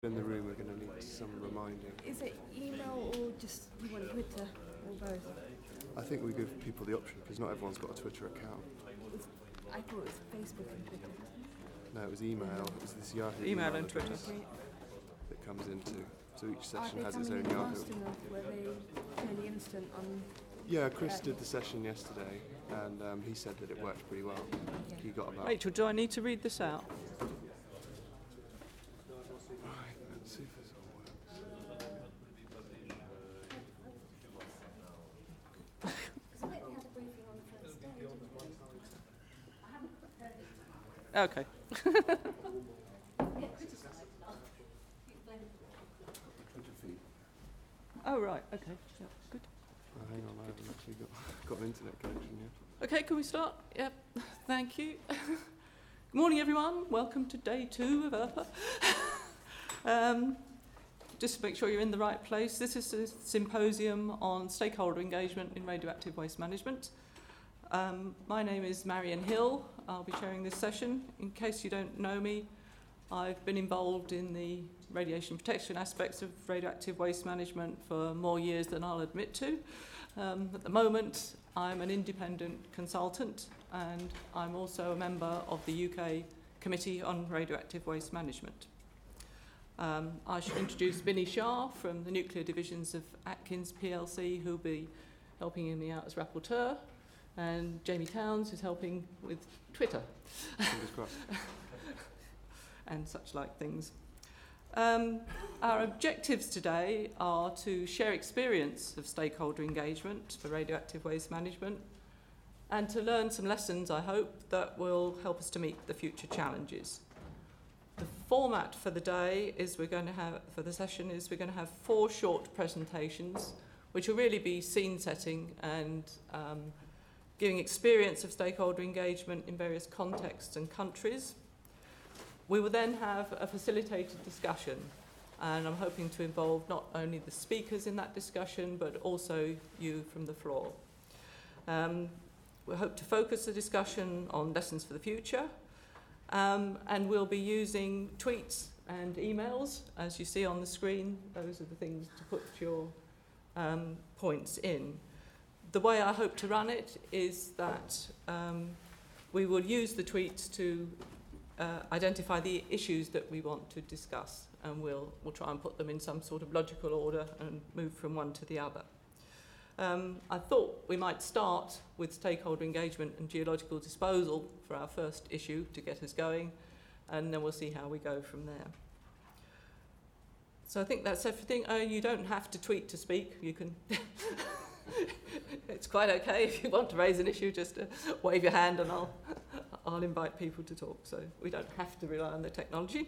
In the room, we're going to need some reminding. Is it email or just you want Twitter or both? I think we give people the option because not everyone's got a Twitter account. I thought it was Facebook and Twitter. No, it was email. It was this Yahoo Email and Twitter that comes into. So each Are session they has its coming own in Yahoo. fast enough? Were they fairly instant on? Yeah, Chris did the session yesterday, and he said that it worked pretty well. Yeah. He got about. Rachel, do I need to read this out? Right, let's see if this all works. Okay. Twitter feed. Oh, right. Okay. Yeah, good. Oh, hang on, I haven't actually got an internet connection yet. Okay, can we start? Yep. Thank you. Good morning, everyone. Welcome to day 2 of ERPA. Just to make sure you're in the right place, this is a symposium on stakeholder engagement in radioactive waste management. My name is Marion Hill. I'll be chairing this session. In case you don't know me, I've been involved in the radiation protection aspects of radioactive waste management for more years than I'll admit to. At the moment, I'm an independent consultant and I'm also a member of the UK Committee on Radioactive Waste Management. I should introduce Vinny Shah from the nuclear divisions of Atkins PLC, who'll be helping me out as rapporteur, and Jamie Towns is helping with Twitter. Fingers crossed. And such like things. Our objectives today are to share experience of stakeholder engagement for radioactive waste management and to learn some lessons, I hope, that will help us to meet the future challenges. The format for the day is we're going to have 4 short presentations, which will really be scene setting and giving experience of stakeholder engagement in various contexts and countries. We will then have a facilitated discussion, and I'm hoping to involve not only the speakers in that discussion, but also you from the floor. We hope to focus the discussion on lessons for the future, and we'll be using tweets and emails, as you see on the screen. Those are the things to put your points in. The way I hope to run it is that we will use the tweets to identify the issues that we want to discuss, and we'll try and put them in some sort of logical order and move from one to the other. I thought we might start with stakeholder engagement and geological disposal for our first issue to get us going, and then we'll see how we go from there. So I think that's everything. You don't have to tweet to speak. You can... It's quite okay if you want to raise an issue, just wave your hand and I'll invite people to talk. So we don't have to rely on the technology.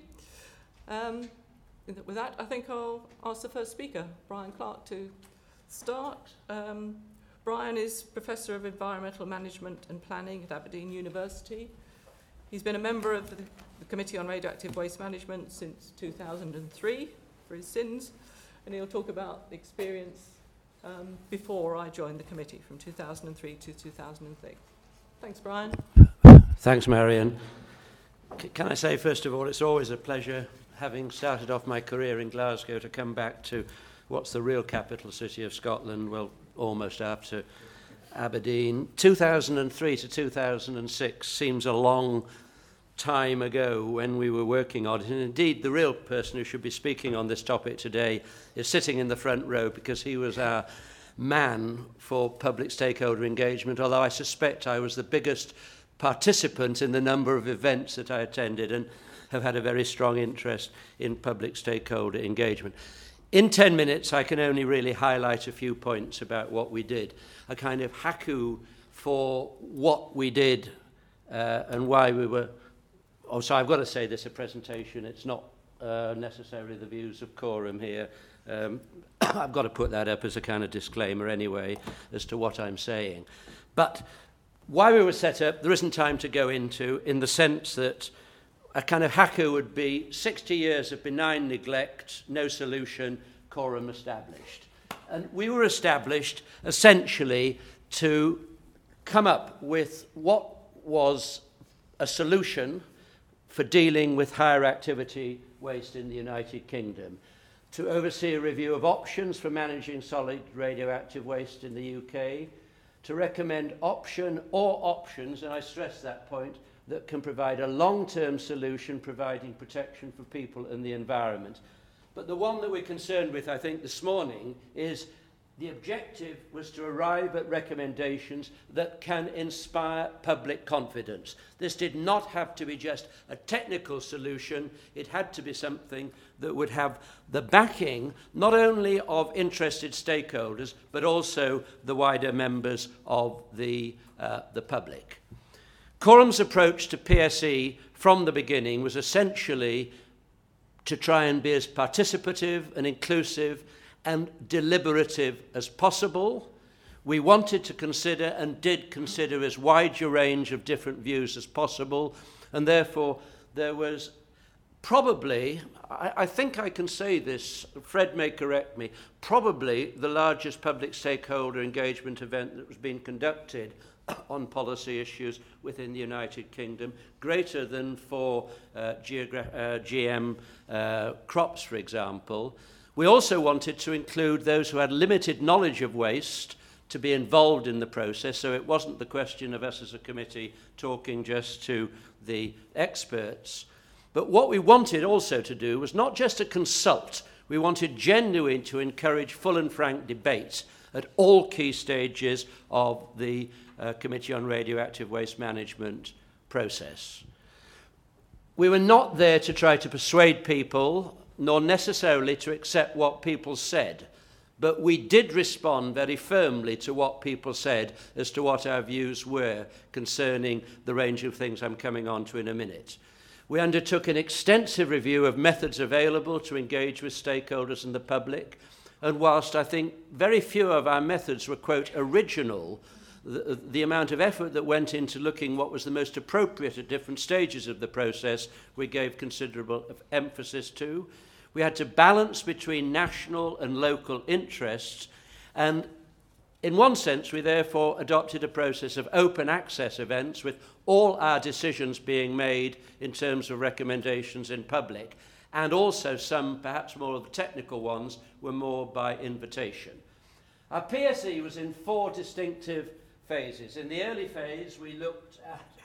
With that, I think I'll ask the first speaker, Brian Clark, to start. Brian is Professor of Environmental Management and Planning at Aberdeen University. He's been a member of the Committee on Radioactive Waste Management since 2003 for his sins, and he'll talk about the experience before I joined the committee from 2003 to 2006. Thanks, Brian. Thanks, Marion. Can I say, first of all, it's always a pleasure, having started off my career in Glasgow, to come back to what's the real capital city of Scotland, well, almost after Aberdeen. 2003 to 2006 seems a long time ago when we were working on it, and indeed the real person who should be speaking on this topic today is sitting in the front row, because he was our man for public stakeholder engagement, although I suspect I was the biggest participant in the number of events that I attended and have had a very strong interest in public stakeholder engagement. In 10 minutes, I can only really highlight a few points about what we did, a kind of haiku for what we did and why we were... Oh, so I've got to say this is a presentation. It's not necessarily the views of Quorum here. I've got to put that up as a kind of disclaimer anyway as to what I'm saying. But why we were set up, there isn't time to go into, in the sense that a kind of haiku would be 60 years of benign neglect, no solution, Quorum established. And we were established essentially to come up with what was a solution for dealing with higher activity waste in the United Kingdom, to oversee a review of options for managing solid radioactive waste in the UK, to recommend option or options, and I stress that point, that can provide a long-term solution providing protection for people and the environment. But the one that we're concerned with, I think, this morning is the objective was to arrive at recommendations that can inspire public confidence. This did not have to be just a technical solution. It had to be something that would have the backing not only of interested stakeholders, but also the wider members of the public. Quorum's approach to PSE from the beginning was essentially to try and be as participative and inclusive and deliberative as possible. We wanted to consider and did consider as wide a range of different views as possible, and therefore there was probably, I think I can say this, Fred may correct me, probably the largest public stakeholder engagement event that was being conducted on policy issues within the United Kingdom, greater than for GM crops, for example. We also wanted to include those who had limited knowledge of waste to be involved in the process, so it wasn't the question of us as a committee talking just to the experts. But what we wanted also to do was not just to consult, we wanted genuinely to encourage full and frank debate at all key stages of the Committee on Radioactive Waste Management process. We were not there to try to persuade people, nor necessarily to accept what people said, but we did respond very firmly to what people said as to what our views were concerning the range of things I'm coming on to in a minute. We undertook an extensive review of methods available to engage with stakeholders and the public, and whilst I think very few of our methods were, quote, original, the amount of effort that went into looking what was the most appropriate at different stages of the process, we gave considerable emphasis to. We had to balance between national and local interests, and in one sense, we therefore adopted a process of open access events with all our decisions being made in terms of recommendations in public, and also some, perhaps more of the technical ones, were more by invitation. Our PSE was in 4 distinctive phases. In the early phase, we looked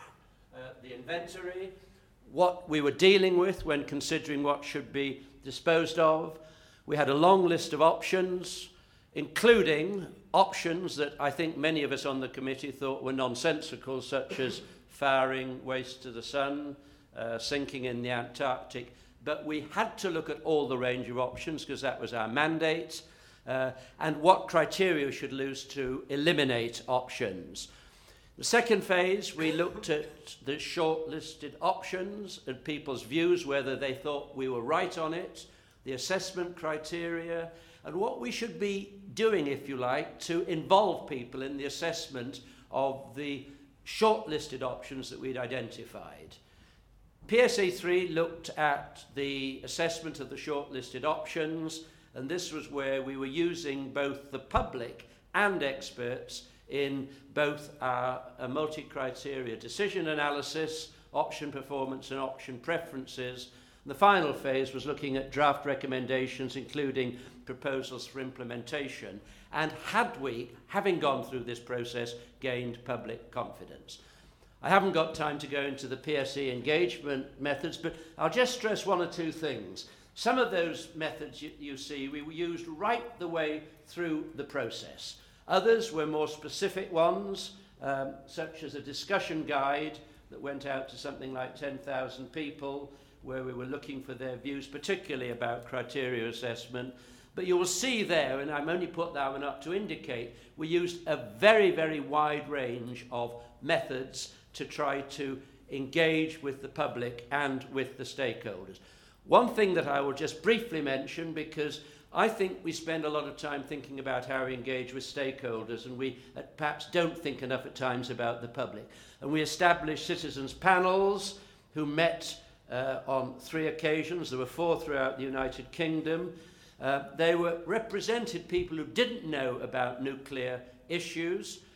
at the inventory, what we were dealing with when considering what should be disposed of. We had a long list of options, including options that I think many of us on the committee thought were nonsensical, such as firing waste to the sun, sinking in the Antarctic. But we had to look at all the range of options because that was our mandate. And what criteria should use to eliminate options. The second phase, we looked at the shortlisted options and people's views, whether they thought we were right on it, the assessment criteria, and what we should be doing, if you like, to involve people in the assessment of the shortlisted options that we'd identified. PSE 3 looked at the assessment of the shortlisted options, and this was where we were using both the public and experts in both our multi-criteria decision analysis, option performance and option preferences. And the final phase was looking at draft recommendations, including proposals for implementation. And had we, having gone through this process, gained public confidence? I haven't got time to go into the PSE engagement methods, but I'll just stress 1 or 2 things. Some of those methods you see we used right the way through the process. Others were more specific ones, such as a discussion guide that went out to something like 10,000 people, where we were looking for their views, particularly about criteria assessment. But you will see there, and I'm only put that one up to indicate, we used a very, very wide range of methods to try to engage with the public and with the stakeholders. One thing that I will just briefly mention, because I think we spend a lot of time thinking about how we engage with stakeholders, and we perhaps don't think enough at times about the public. And we established citizens panels who met on 3 occasions. There were 4 throughout the United Kingdom. They represented people who didn't know about nuclear issues,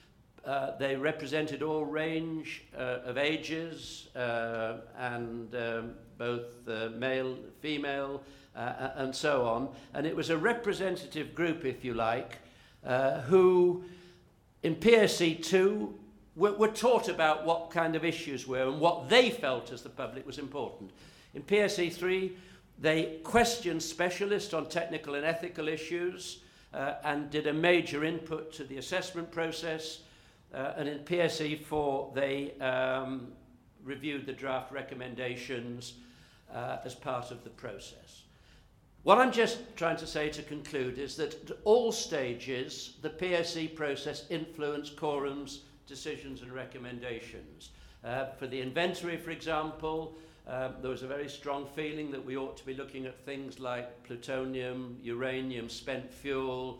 They represented all range of ages and both male, female, and so on. And it was a representative group, if you like, who in PSE2 were taught about what kind of issues were and what they felt as the public was important. In PSE3, they questioned specialists on technical and ethical issues and did a major input to the assessment process. And in PSE4, they reviewed the draft recommendations as part of the process. What I'm just trying to say to conclude is that at all stages, the PSE process influenced Quorum's decisions and recommendations. For the inventory, for example, there was a very strong feeling that we ought to be looking at things like plutonium, uranium, spent fuel,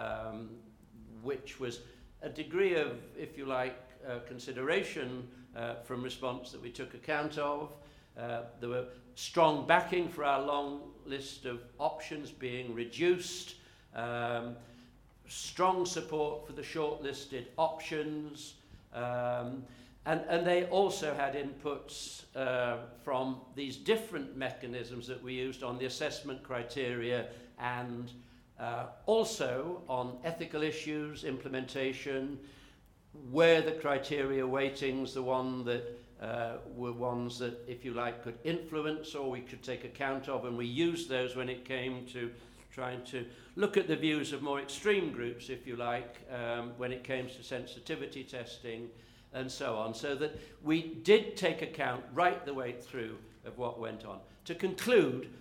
which was a degree of, if you like, consideration from response that we took account of. There were strong backing for our long list of options being reduced, strong support for the shortlisted options, and they also had inputs from these different mechanisms that we used on the assessment criteria and also on ethical issues, implementation, were the criteria weightings the one that were ones that, if you like, could influence or we could take account of, and we used those when it came to trying to look at the views of more extreme groups, if you like, when it came to sensitivity testing and so on, so that we did take account right the way through of what went on. To conclude,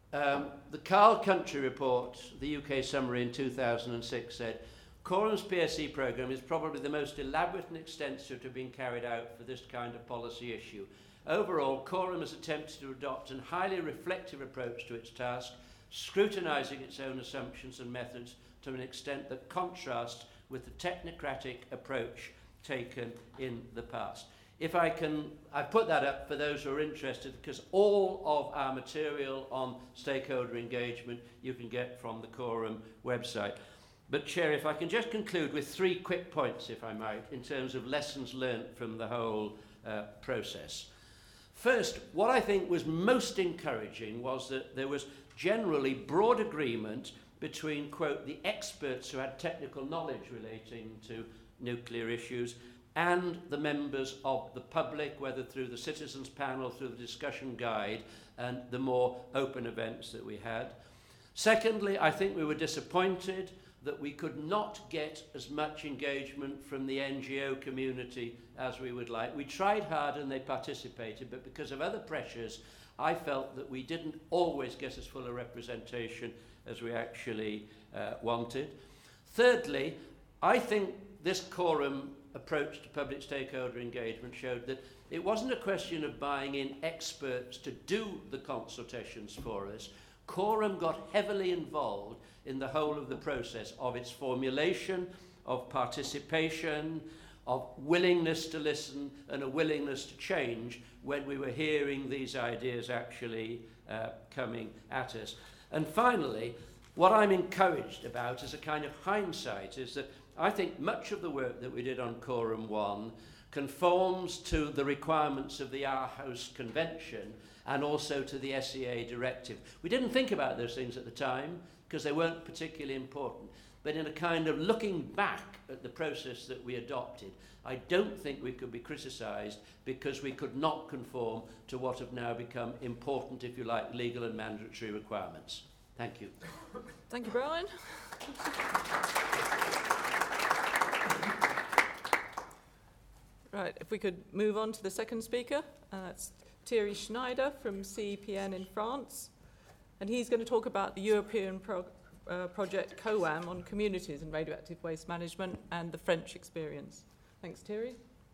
the Carl Country report, the UK summary in 2006, said, Quorum's PSE programme is probably the most elaborate and extensive to have been carried out for this kind of policy issue. Overall, Quorum has attempted to adopt a highly reflective approach to its task, scrutinising its own assumptions and methods to an extent that contrasts with the technocratic approach taken in the past. If I can, I put that up for those who are interested, because all of our material on stakeholder engagement you can get from the Quorum website. But Chair, if I can just conclude with 3 quick points, if I might, in terms of lessons learnt from the whole process. First, what I think was most encouraging was that there was generally broad agreement between, quote, the experts who had technical knowledge relating to nuclear issues and the members of the public, whether through the citizens panel, through the discussion guide, and the more open events that we had. Secondly, I think we were disappointed that we could not get as much engagement from the NGO community as we would like. We tried hard and they participated, but because of other pressures, I felt that we didn't always get as full a representation as we actually wanted. Thirdly, I think this Quorum approach to public stakeholder engagement showed that it wasn't a question of buying in experts to do the consultations for us. Quorum got heavily involved in the whole of the process of its formulation, of participation, of willingness to listen and a willingness to change when we were hearing these ideas actually coming at us. And finally, what I'm encouraged about as a kind of hindsight is that I think much of the work that we did on Quorum 1 conforms to the requirements of the Aarhus Convention and also to the SEA directive. We didn't think about those things at the time because they weren't particularly important. But in a kind of looking back at the process that we adopted, I don't think we could be criticised because we could not conform to what have now become important, if you like, legal and mandatory requirements. Thank you. Thank you, Brian. Right, if we could move on to the second speaker, that's Thierry Schneider from CEPN in France, and he's going to talk about the European project COAM on communities and radioactive waste management and the French experience. Thanks, Thierry.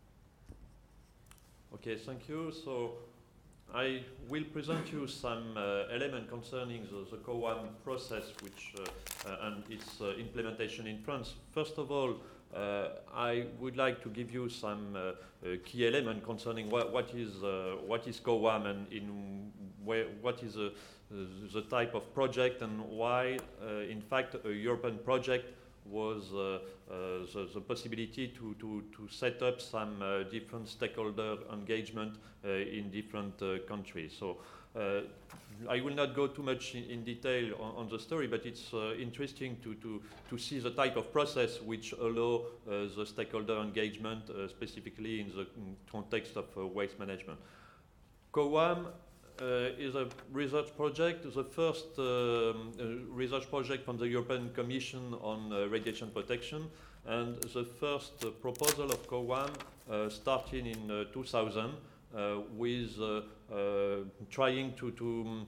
Okay, thank you. So I will present you some element concerning the COAM process and its implementation in France. First of all, I would like to give you some key element concerning what is COAM and what is the type of project and why, in fact, a European project was the possibility to set up some different stakeholder engagement in different countries. So I will not go too much in detail on the story, but it's interesting to see the type of process which allow the stakeholder engagement, specifically in the context of waste management. COWAM is a research project, the first research project from the European Commission on radiation protection, and the first proposal of COWAM started in 2000 with trying to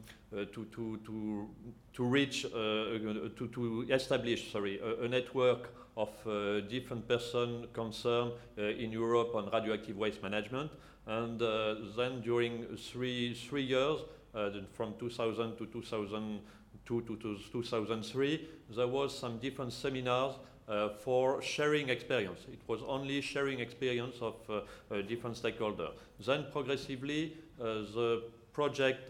establish a network of different persons concerned in Europe on radioactive waste management. And then during three years, from 2000 to 2002 to 2003, there was some different seminars for sharing experience. It was only sharing experience of different stakeholders. Then progressively, the project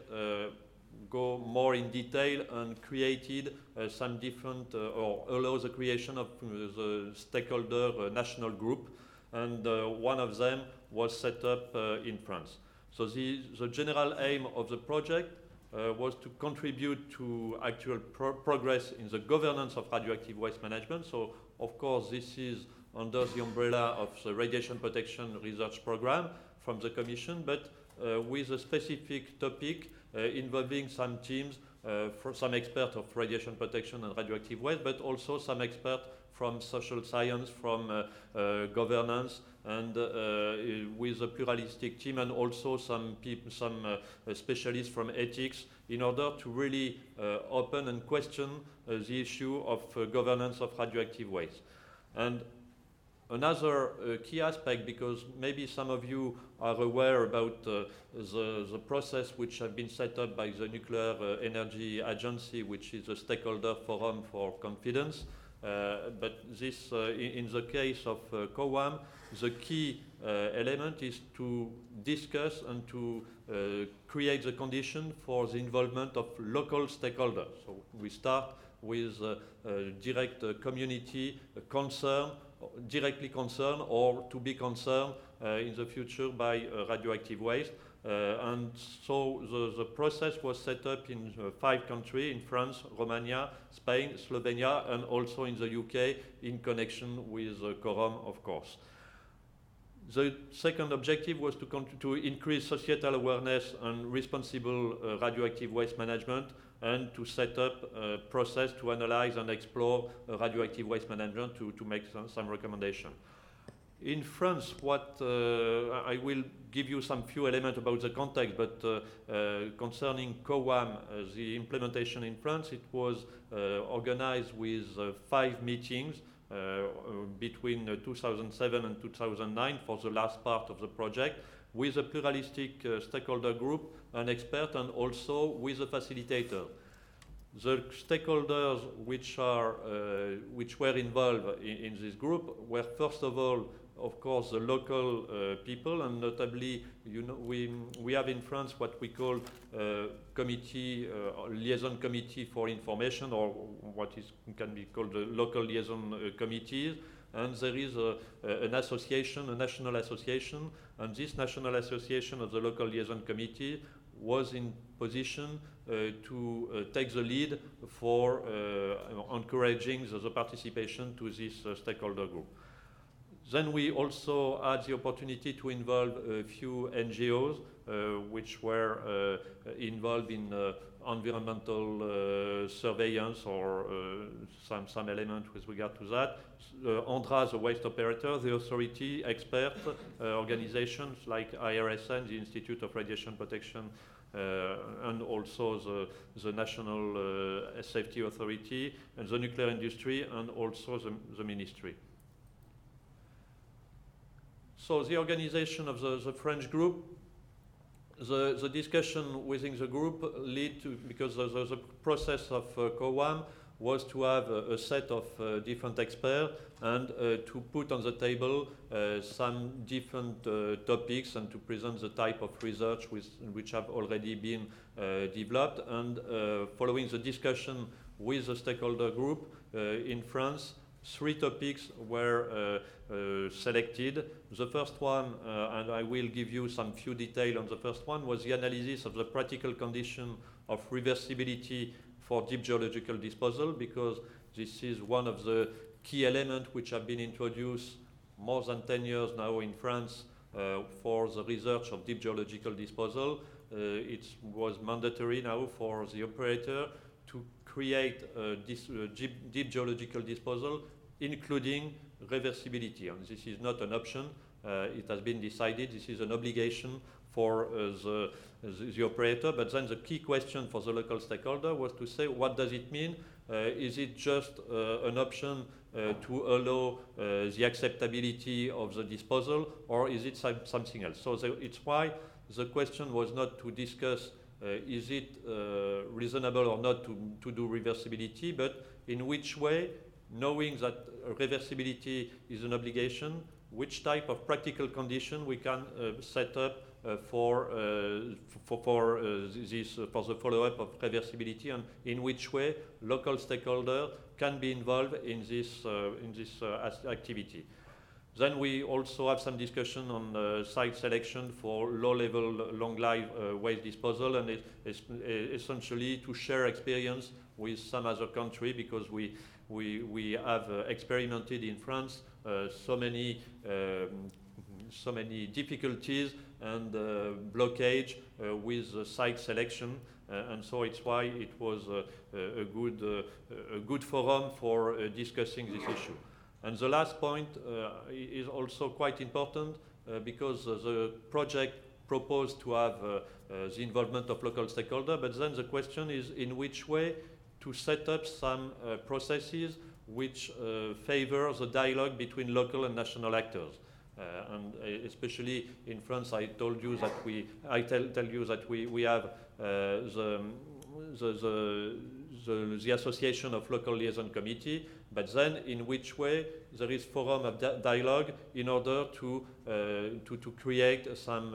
go more in detail and created some different, or allows the creation of the stakeholder national group, and one of them was set up in France. So the general aim of the project was to contribute to actual progress in the governance of radioactive waste management. So, of course, this is under the umbrella of the Radiation Protection Research Program from the Commission, but with a specific topic involving some teams, some experts of radiation protection and radioactive waste, but also some experts from social science, from governance, and with a pluralistic team, and also some specialists from ethics, in order to really open and question the issue of governance of radioactive waste. And another key aspect, because maybe some of you are aware about the process which have been set up by the Nuclear Energy Agency, which is a stakeholder forum for confidence. But this, in the case of COWAM, the key element is to discuss and to create the condition for the involvement of local stakeholders. So we start with direct community concern, directly concerned or to be concerned in the future by radioactive waste. And so the process was set up in 5 countries, in France, Romania, Spain, Slovenia, and also in the UK in connection with COROM, of course. The second objective was to increase societal awareness and responsible radioactive waste management, and to set up a process to analyze and explore radioactive waste management to make some recommendations. In France, I will give you some few elements about the context, but concerning COWAM, the implementation in France, it was organized with 5 meetings between 2007 and 2009 for the last part of the project, with a pluralistic stakeholder group, an expert, and also with a facilitator. The stakeholders which were involved in this group were, first of all, of course, the local people, and notably, we have in France what we call committee, liaison committee for information, or what can be called the local liaison committees. And there is an association, a national association, and this national association of the local liaison committee was in position to take the lead for encouraging the participation to this stakeholder group. Then we also had the opportunity to involve a few NGOs which were involved in environmental surveillance, or some element with regard to that. ANDRA, the waste operator, the authority, expert organizations like IRSN, the Institute of Radiation Protection, and also the National Safety Authority, and the nuclear industry, and also the ministry. So the organization of the French group, the discussion within the group led to, because the process of COWAM was to have a set of different experts, and to put on the table some different topics, and to present the type of research which have already been developed. And following the discussion with the stakeholder group in France, three topics were selected. The first one, and I will give you some few detail on the first one, was the analysis of the practical condition of reversibility for deep geological disposal, because this is one of the key elements which have been introduced more than 10 years now in France for the research of deep geological disposal. It was mandatory now for the operator to create deep geological disposal, including reversibility. And this is not an option. It has been decided. This is an obligation for the operator. But then the key question for the local stakeholder was to say, what does it mean? Is it just an option to allow the acceptability of the disposal, or is it something else? So it's why the question was not to discuss is it reasonable or not to do reversibility, but in which way, knowing that reversibility is an obligation, which type of practical condition we can set up for the follow-up of reversibility, and in which way local stakeholders can be involved in this activity. Then we also have some discussion on site selection for low-level, long-life waste disposal, and essentially to share experience with some other country, because we have experimented in France so many difficulties and blockage with site selection, and so it's why it was a good forum for discussing this issue. And the last point is also quite important because the project proposed to have the involvement of local stakeholders, but then the question is in which way to set up some processes which favor the dialogue between local and national actors. And especially in France, I tell you that we have the Association of Local Liaison Committee, but then in which way there is forum of dialogue in order to create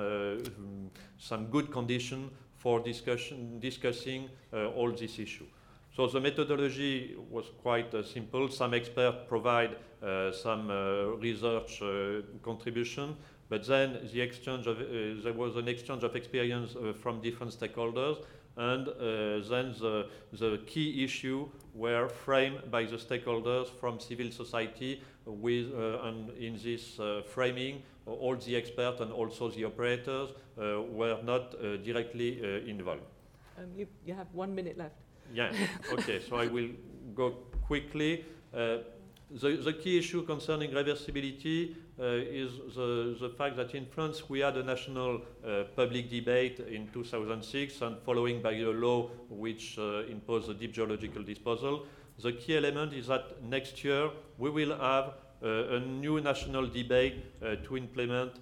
some good condition for discussing all this issue. So the methodology was quite simple. Some experts provide some research contribution, but then there was an exchange of experience from different stakeholders, and then the key issue were framed by the stakeholders from civil society with, and in this framing, all the experts and also the operators were not directly involved. You have 1 minute left. Yeah, okay, so I will go quickly. The key issue concerning reversibility is the fact that in France we had a national public debate in 2006, and following by a law which imposed the deep geological disposal. The key element is that next year we will have a new national debate to implement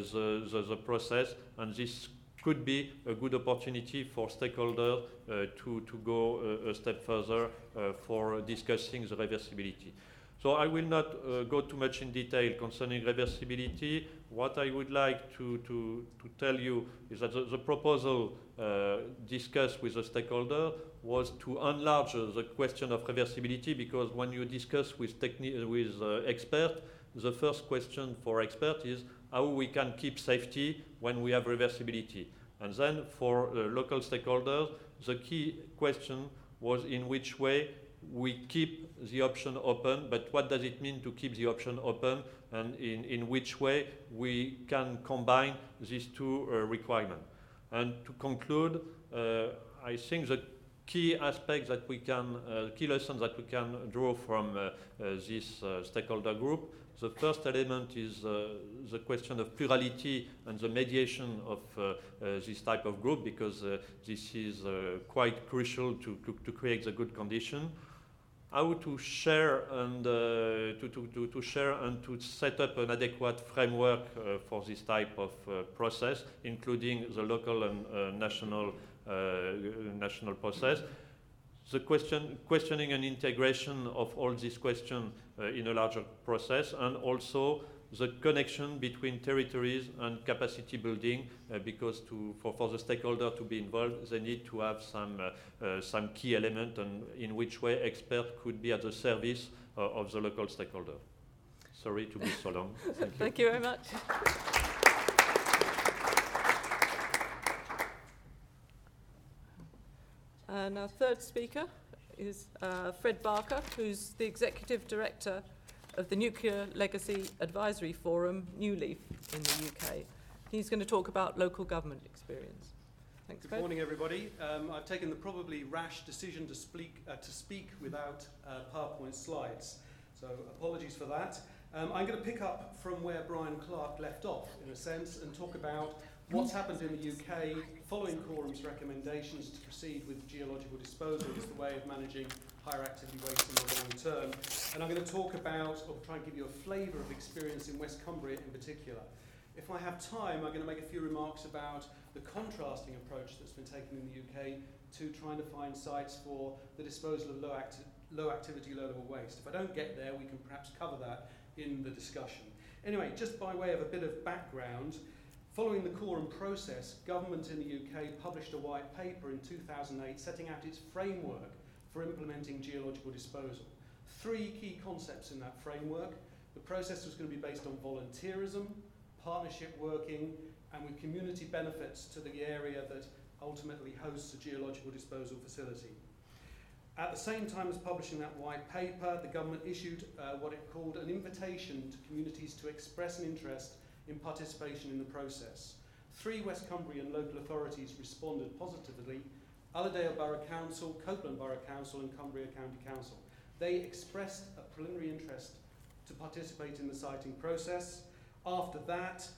the process, and this could be a good opportunity for stakeholders to go a step further for discussing the reversibility. So I will not go too much in detail concerning reversibility. What I would like to tell you is that the proposal discussed with the stakeholder was to enlarge the question of reversibility, because when you discuss with experts, the first question for experts is how we can keep safety when we have reversibility. And then for local stakeholders, the key question was in which way we keep the option open, but what does it mean to keep the option open, and in which way we can combine these two requirements. And to conclude, I think the key aspects that we can, key lessons that we can draw from this stakeholder group. The first element is the question of plurality and the mediation of this type of group, because this is quite crucial to create the good condition. How to share and to share and to set up an adequate framework for this type of process, including the local and national process. The questioning and integration of all these questions in a larger process, and also the connection between territories and capacity building, because for the stakeholder to be involved, they need to have some key element and in which way expert could be at the service of the local stakeholder. Sorry to be so long. Thank you. Thank you very much. And our third speaker is Fred Barker, who's the Executive Director of the Nuclear Legacy Advisory Forum, NewLeaf, in the UK. He's going to talk about local government experience. Thanks, Fred. Good morning, everybody. I've taken the probably rash decision to speak without PowerPoint slides, so apologies for that. I'm going to pick up from where Brian Clark left off, in a sense, and talk about what's happened in the UK following Quorum's recommendations to proceed with geological disposal as the way of managing higher activity waste in the long term. And I'm going to talk about, or try and give you a flavour of experience in West Cumbria in particular. If I have time, I'm going to make a few remarks about the contrasting approach that's been taken in the UK to trying to find sites for the disposal of low activity, low level waste. If I don't get there, we can perhaps cover that in the discussion. Anyway, just by way of a bit of background, following the Quorum process, government in the UK published a white paper in 2008 setting out its framework for implementing geological disposal. 3 key concepts in that framework. The process was going to be based on volunteerism, partnership working, and with community benefits to the area that ultimately hosts a geological disposal facility. At the same time as publishing that white paper, the government issued what it called an invitation to communities to express an interest in participation in the process. 3 West Cumbrian local authorities responded positively: Allerdale Borough Council, Copeland Borough Council and Cumbria County Council. They expressed a preliminary interest to participate in the siting process. After that,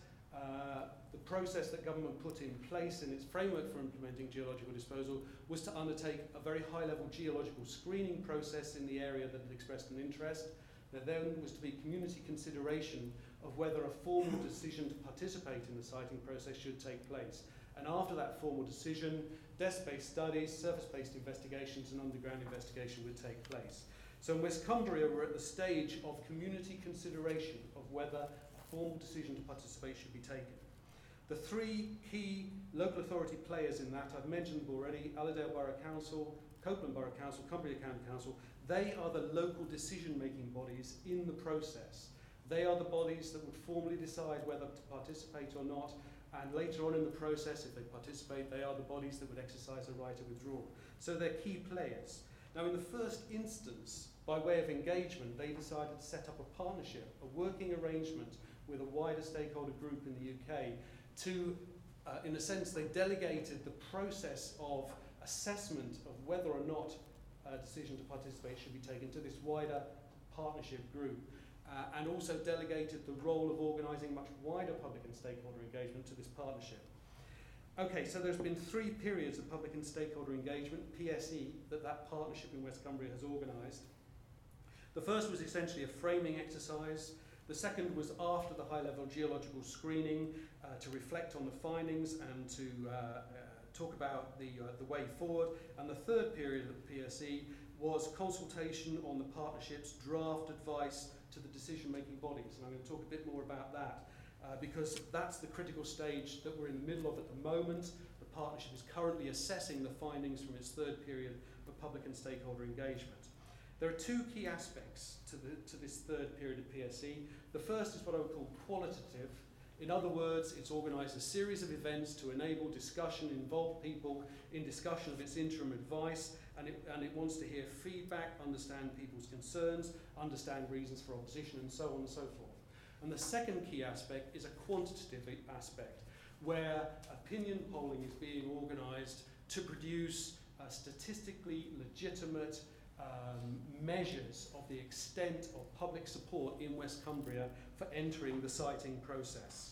the process that government put in place in its framework for implementing geological disposal was to undertake a very high-level geological screening process in the area that had expressed an interest. There then was to be community consideration of whether a formal decision to participate in the siting process should take place. And after that formal decision, desk-based studies, surface-based investigations and underground investigation would take place. So in West Cumbria, we're at the stage of community consideration of whether a formal decision to participate should be taken. The 3 key local authority players in that, I've mentioned them already: Allerdale Borough Council, Copeland Borough Council, Cumbria County Council. They are the local decision-making bodies in the process. They are the bodies that would formally decide whether to participate or not, and later on in the process, if they participate, they are the bodies that would exercise a right of withdrawal. So they're key players. Now, in the first instance, by way of engagement, they decided to set up a partnership, a working arrangement with a wider stakeholder group in the UK to, in a sense, they delegated the process of assessment of whether or not a decision to participate should be taken to this wider partnership group, and also delegated the role of organising much wider public and stakeholder engagement to this partnership. Okay, so there's been 3 periods of public and stakeholder engagement, PSE, that partnership in West Cumbria has organised. The first was essentially a framing exercise. The second was after the high-level geological screening to reflect on the findings and to talk about the way forward. And the third period of the PSE was consultation on the partnership's draft advice to the decision-making bodies. And I'm going to talk a bit more about that because that's the critical stage that we're in the middle of at the moment. The partnership is currently assessing the findings from its third period of public and stakeholder engagement. There are 2 key aspects to this third period of PSE. The first is what I would call qualitative. In other words, it's organised a series of events to enable discussion, involve people in discussion of its interim advice, and it wants to hear feedback, understand people's concerns, understand reasons for opposition, and so on and so forth. And the second key aspect is a quantitative aspect, where opinion polling is being organised to produce statistically legitimate measures of the extent of public support in West Cumbria for entering the siting process.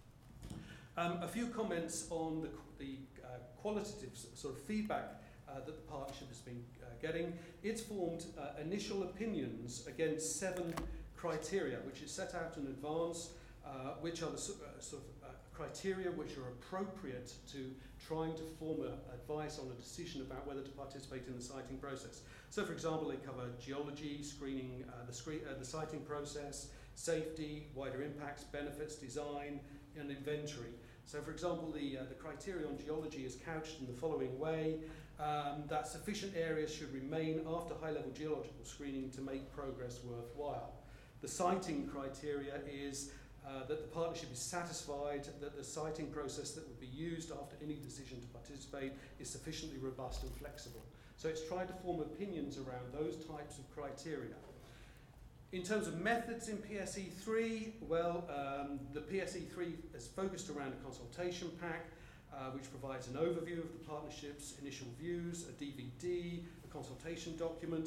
A few comments on the qualitative sort of feedback that the partnership has been getting. It's formed initial opinions against 7 criteria, which is set out in advance, which are the criteria which are appropriate to trying to form advice on a decision about whether to participate in the siting process. So, for example, they cover geology, screening, the siting process, safety, wider impacts, benefits, design, and inventory. So, for example, the criteria on geology is couched in the following way, that sufficient areas should remain after high-level geological screening to make progress worthwhile. The siting criteria is that the partnership is satisfied that the siting process that would be used after any decision to participate is sufficiently robust and flexible. So it's tried to form opinions around those types of criteria. In terms of methods in PSE3, well, the PSE3 is focused around a consultation pack, which provides an overview of the partnership's initial views, a DVD, a consultation document.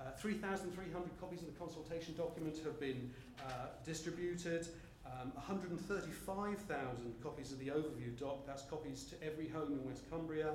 3,300 copies of the consultation document have been distributed. 135,000 copies of the overview doc, that's copies to every home in West Cumbria.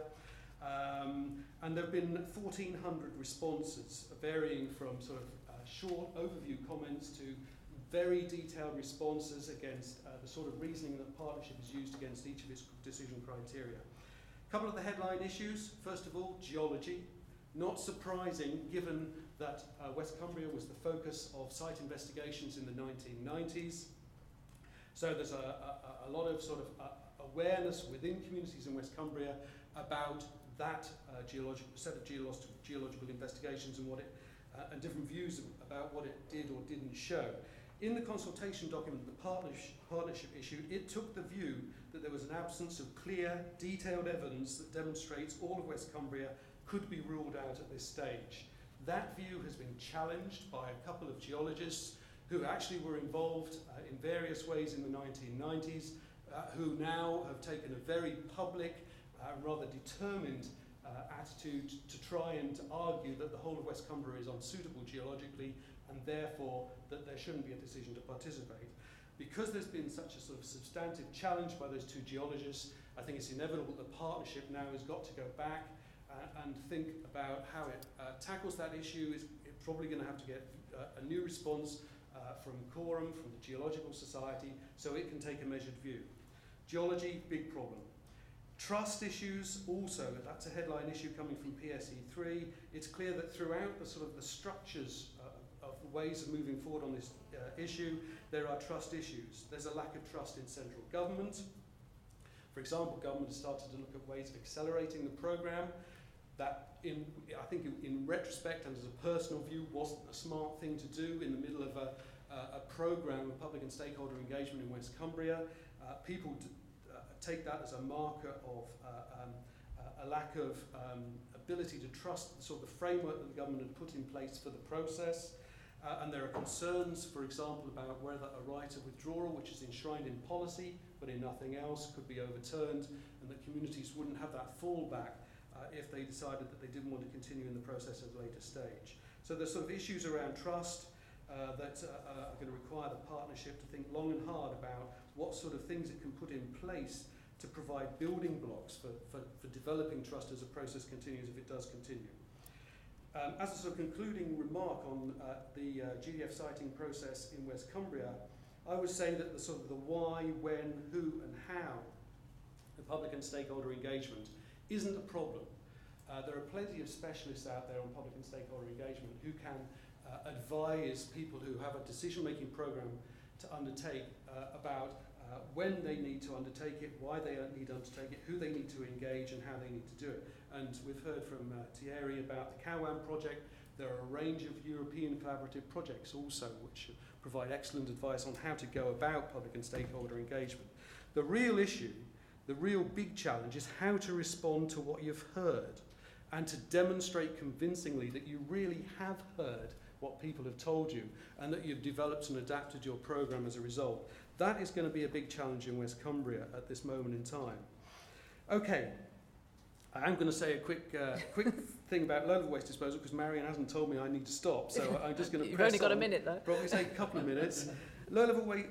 And there have been 1,400 responses, varying from sort of short overview comments to very detailed responses against the sort of reasoning that the partnership has used against each of its decision criteria. A couple of the headline issues. First of all, geology. Not surprising, given that West Cumbria was the focus of site investigations in the 1990s. So there's a lot of sort of awareness within communities in West Cumbria about that set of geological investigations and what it and different views about what it did or didn't show. In the consultation document the partnership issued, it took the view that there was an absence of clear, detailed evidence that demonstrates all of West Cumbria could be ruled out at this stage. That view has been challenged by a couple of geologists who actually were involved in various ways in the 1990s, who now have taken a very public, rather determined attitude to try and argue that the whole of West Cumbria is unsuitable geologically and therefore that there shouldn't be a decision to participate. Because there's been such a sort of substantive challenge by those two geologists, I think it's inevitable the partnership now has got to go back and think about how it tackles that issue. It's probably going to have to get a new response from Quorum, from the Geological Society, so it can take a measured view. Geology, big problem. Trust issues also, that's a headline issue coming from PSE3. It's clear that throughout the sort of the structures of the ways of moving forward on this issue, there are trust issues. There's a lack of trust in central government. For example, government has started to look at ways of accelerating the programme. That, I think in retrospect and as a personal view, wasn't a smart thing to do in the middle of a programme of public and stakeholder engagement in West Cumbria. People take that as a marker of a lack of ability to trust the sort of the framework that the government had put in place for the process. And there are concerns, for example, about whether a right of withdrawal, which is enshrined in policy but in nothing else, could be overturned, and that communities wouldn't have that fallback if they decided that they didn't want to continue in the process at a later stage. So there's sort of issues around trust that are going to require the partnership to think long and hard about what sort of things it can put in place to provide building blocks for developing trust as a process continues, if it does continue. As a sort of concluding remark on the GDF siting process in West Cumbria, I would say that the sort of the why, when, who and how the public and stakeholder engagement isn't a problem. There are plenty of specialists out there on public and stakeholder engagement who can advise people who have a decision-making program to undertake about when they need to undertake it, why they need to undertake it, who they need to engage and how they need to do it. And we've heard from Thierry about the CAWAM project. There are a range of European collaborative projects also which provide excellent advice on how to go about public and stakeholder engagement. The real issue, the real big challenge is how to respond to what you've heard and to demonstrate convincingly that you really have heard what people have told you and that you've developed and adapted your program as a result. That is going to be a big challenge in West Cumbria at this moment in time. Okay, I am going to say a quick thing about low-level waste disposal because Marion hasn't told me I need to stop, so I'm just going to You've press only got on. a minute though. Probably say a couple of minutes. Low-level waste,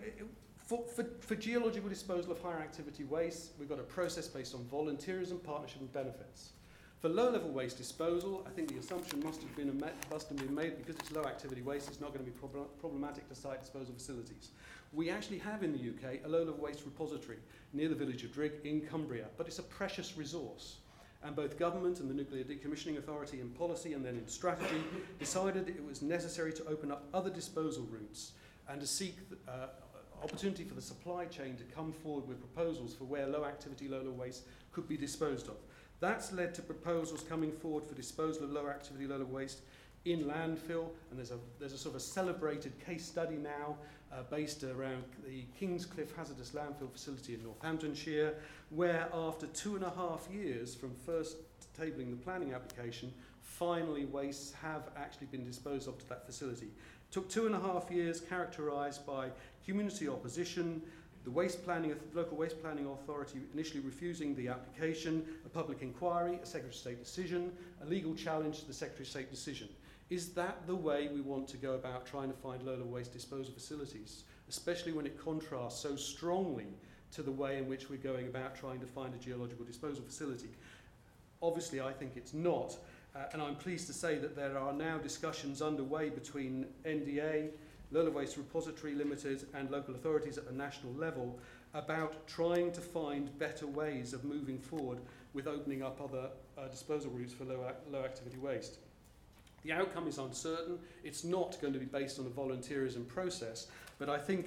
for geological disposal of higher activity waste, we've got a process based on volunteerism, partnership and benefits. For low-level waste disposal, I think the assumption must have been made because it's low-activity waste, it's not going to be problematic to site disposal facilities. We actually have in the UK a low-level waste repository near the village of Drigg in Cumbria, but it's a precious resource. And both government and the Nuclear Decommissioning Authority in policy and then in strategy decided it was necessary to open up other disposal routes and to seek opportunity for the supply chain to come forward with proposals for where low activity, low level waste could be disposed of. That's led to proposals coming forward for disposal of low activity, low level waste in landfill, and there's a sort of a celebrated case study now based around the Kingscliff Hazardous Landfill Facility in Northamptonshire, where after 2.5 years from first tabling the planning application, finally wastes have actually been disposed of to that facility. Took 2.5 years, characterised by community opposition, the local waste planning authority initially refusing the application, a public inquiry, a Secretary of State decision, a legal challenge to the Secretary of State decision. Is that the way we want to go about trying to find low-level waste disposal facilities, especially when it contrasts so strongly to the way in which we're going about trying to find a geological disposal facility? Obviously, I think it's not. And I'm pleased to say that there are now discussions underway between NDA, Low-Level Waste Repository Limited, and local authorities at the national level about trying to find better ways of moving forward with opening up other disposal routes for low activity waste. The outcome is uncertain. It's not going to be based on a volunteerism process, but I think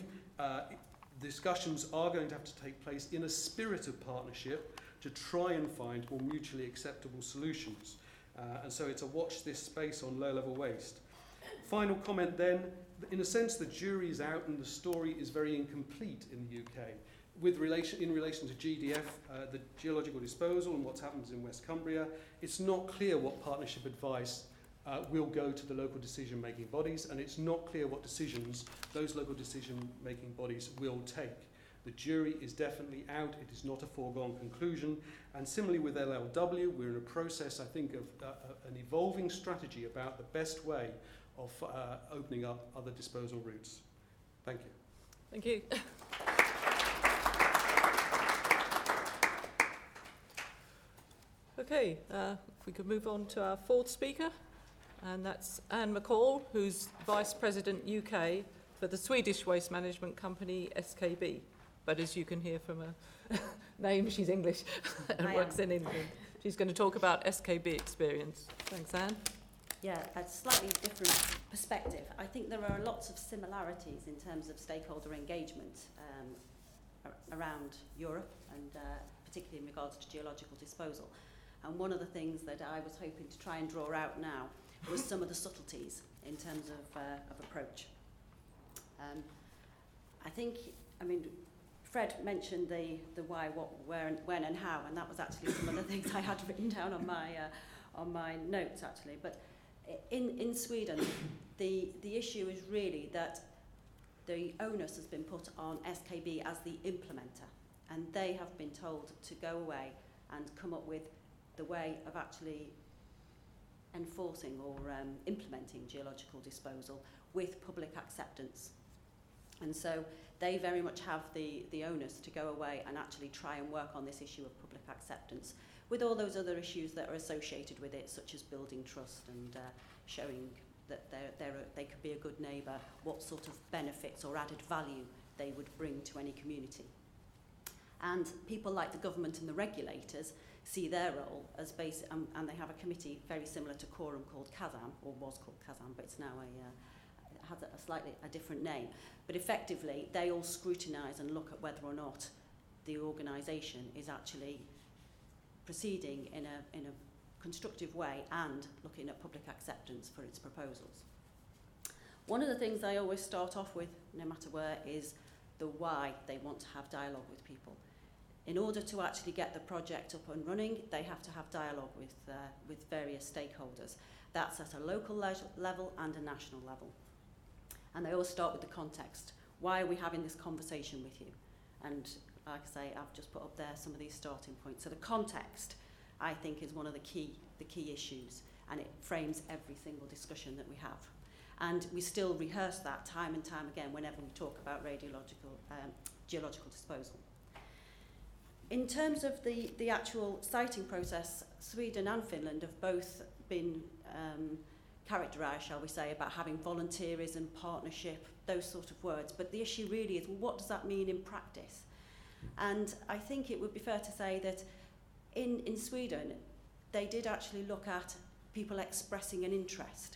discussions are going to have to take place in a spirit of partnership to try and find more mutually acceptable solutions. And so it's a watch this space on low-level waste. Final comment then, in a sense the jury is out and the story is very incomplete in the UK. In relation to GDF, the geological disposal and what's happened in West Cumbria, it's not clear what partnership advice will go to the local decision-making bodies, and it's not clear what decisions those local decision-making bodies will take. The jury is definitely out. It is not a foregone conclusion. And similarly with LLW, we're in a process, I think, of an evolving strategy about the best way of opening up other disposal routes. Thank you. Thank you. Okay, if we could move on to our fourth speaker, and that's Anne McCall, who's Vice President UK for the Swedish waste management company SKB. But as you can hear from her name, she's English and works in England. She's going to talk about SKB experience. Thanks, Anne. Yeah, a slightly different perspective. I think there are lots of similarities in terms of stakeholder engagement around Europe, and particularly in regards to geological disposal. And one of the things that I was hoping to try and draw out now was some of the subtleties in terms of approach. I mean, Fred mentioned the why, what, where, and when, and how, and that was actually some of the things I had written down on my notes actually. But in Sweden, the issue is really that the onus has been put on SKB as the implementer, and they have been told to go away and come up with the way of actually enforcing or implementing geological disposal with public acceptance. And so they very much have the onus to go away and actually try and work on this issue of public acceptance, with all those other issues that are associated with it, such as building trust and showing that they could be a good neighbour, what sort of benefits or added value they would bring to any community. And people like the government and the regulators see their role as and they have a committee very similar to Quorum called CASAM, or was called CASAM, but it's now has a slightly different name. But effectively, they all scrutinise and look at whether or not the organisation is actually proceeding in a constructive way and looking at public acceptance for its proposals. One of the things I always start off with, no matter where, is the why they want to have dialogue with people. In order to actually get the project up and running, they have to have dialogue with various stakeholders. That's at a local level and a national level. And they always start with the context. Why are we having this conversation with you? And like I say, I've just put up there some of these starting points. So the context, I think, is one of the key issues, and it frames every single discussion that we have. And we still rehearse that time and time again whenever we talk about geological disposal. In terms of the actual siting process, Sweden and Finland have both been characterised, shall we say, about having volunteerism, partnership, those sort of words. But the issue really is, well, what does that mean in practice? And I think it would be fair to say that in Sweden, they did actually look at people expressing an interest,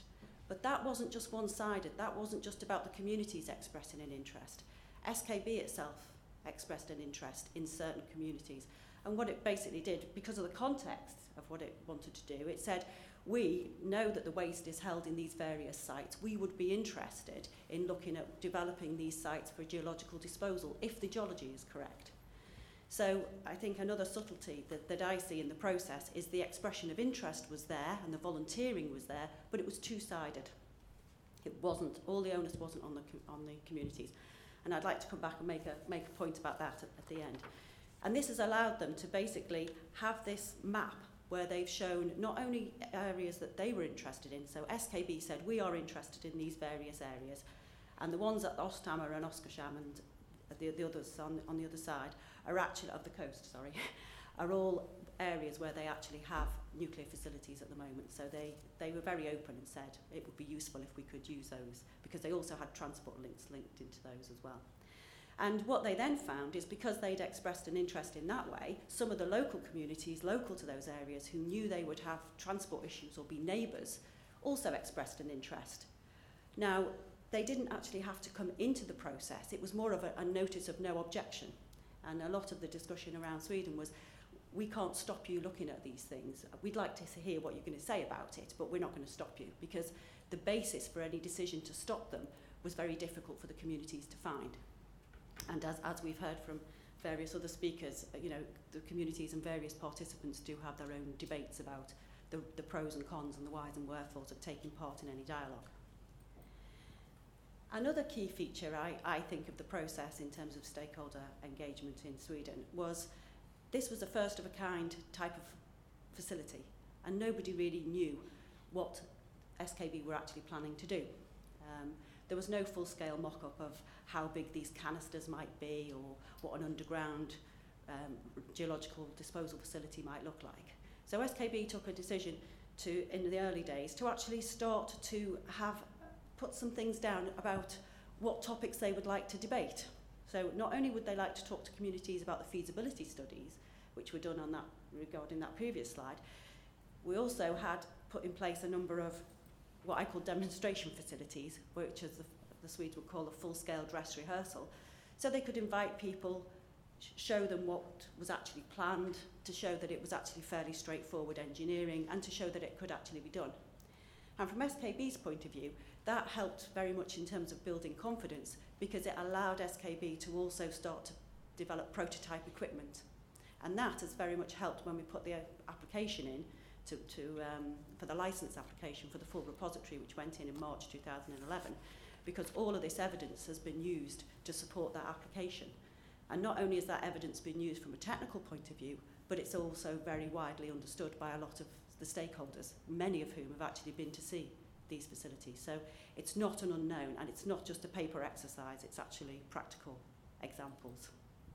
But that wasn't just one-sided. That wasn't just about the communities expressing an interest. SKB itself expressed an interest in certain communities. And what it basically did, because of the context of what it wanted to do, it said, we know that the waste is held in these various sites. We would be interested in looking at developing these sites for geological disposal if the geology is correct. So I think another subtlety that I see in the process is the expression of interest was there and the volunteering was there, but it was two-sided. It wasn't, all the onus wasn't on the communities. And I'd like to come back and make a point about that at the end. And this has allowed them to basically have this map where they've shown not only areas that they were interested in, so SKB said, we are interested in these various areas, and the ones at Osthammer and Oskarsham and the others on the other side are actually, of the coast, sorry, are all areas where they actually have nuclear facilities at the moment. So they were very open and said it would be useful if we could use those, because they also had transport links linked into those as well. And what they then found is because they'd expressed an interest in that way, some of the local communities local to those areas who knew they would have transport issues or be neighbours also expressed an interest. Now, they didn't actually have to come into the process. It was more of a notice of no objection. And a lot of the discussion around Sweden was, we can't stop you looking at these things. We'd like to hear what you're going to say about it, but we're not going to stop you, because the basis for any decision to stop them was very difficult for the communities to find. And as we've heard from various other speakers, the communities and various participants do have their own debates about the pros and cons and the whys and wherefores of taking part in any dialogue. Another key feature, I think, of the process in terms of stakeholder engagement in Sweden was this was a first-of-a-kind type of facility, and nobody really knew what SKB were actually planning to do. There was no full-scale mock-up of how big these canisters might be or what an underground geological disposal facility might look like. So SKB took a decision in the early days to actually start to put some things down about what topics they would like to debate. So not only would they like to talk to communities about the feasibility studies, which were done on that regarding that previous slide, we also had put in place a number of what I call demonstration facilities, which as the Swedes would call a full-scale dress rehearsal. So they could invite people, show them what was actually planned, to show that it was actually fairly straightforward engineering, and to show that it could actually be done. And from SKB's point of view, that helped very much in terms of building confidence, because it allowed SKB to also start to develop prototype equipment. And that has very much helped when we put the application in for the license application for the full repository, which went in March 2011, because all of this evidence has been used to support that application. And not only has that evidence been used from a technical point of view, but it's also very widely understood by a lot of the stakeholders, many of whom have actually been to see these facilities. So it's not an unknown, and it's not just a paper exercise, it's actually practical examples.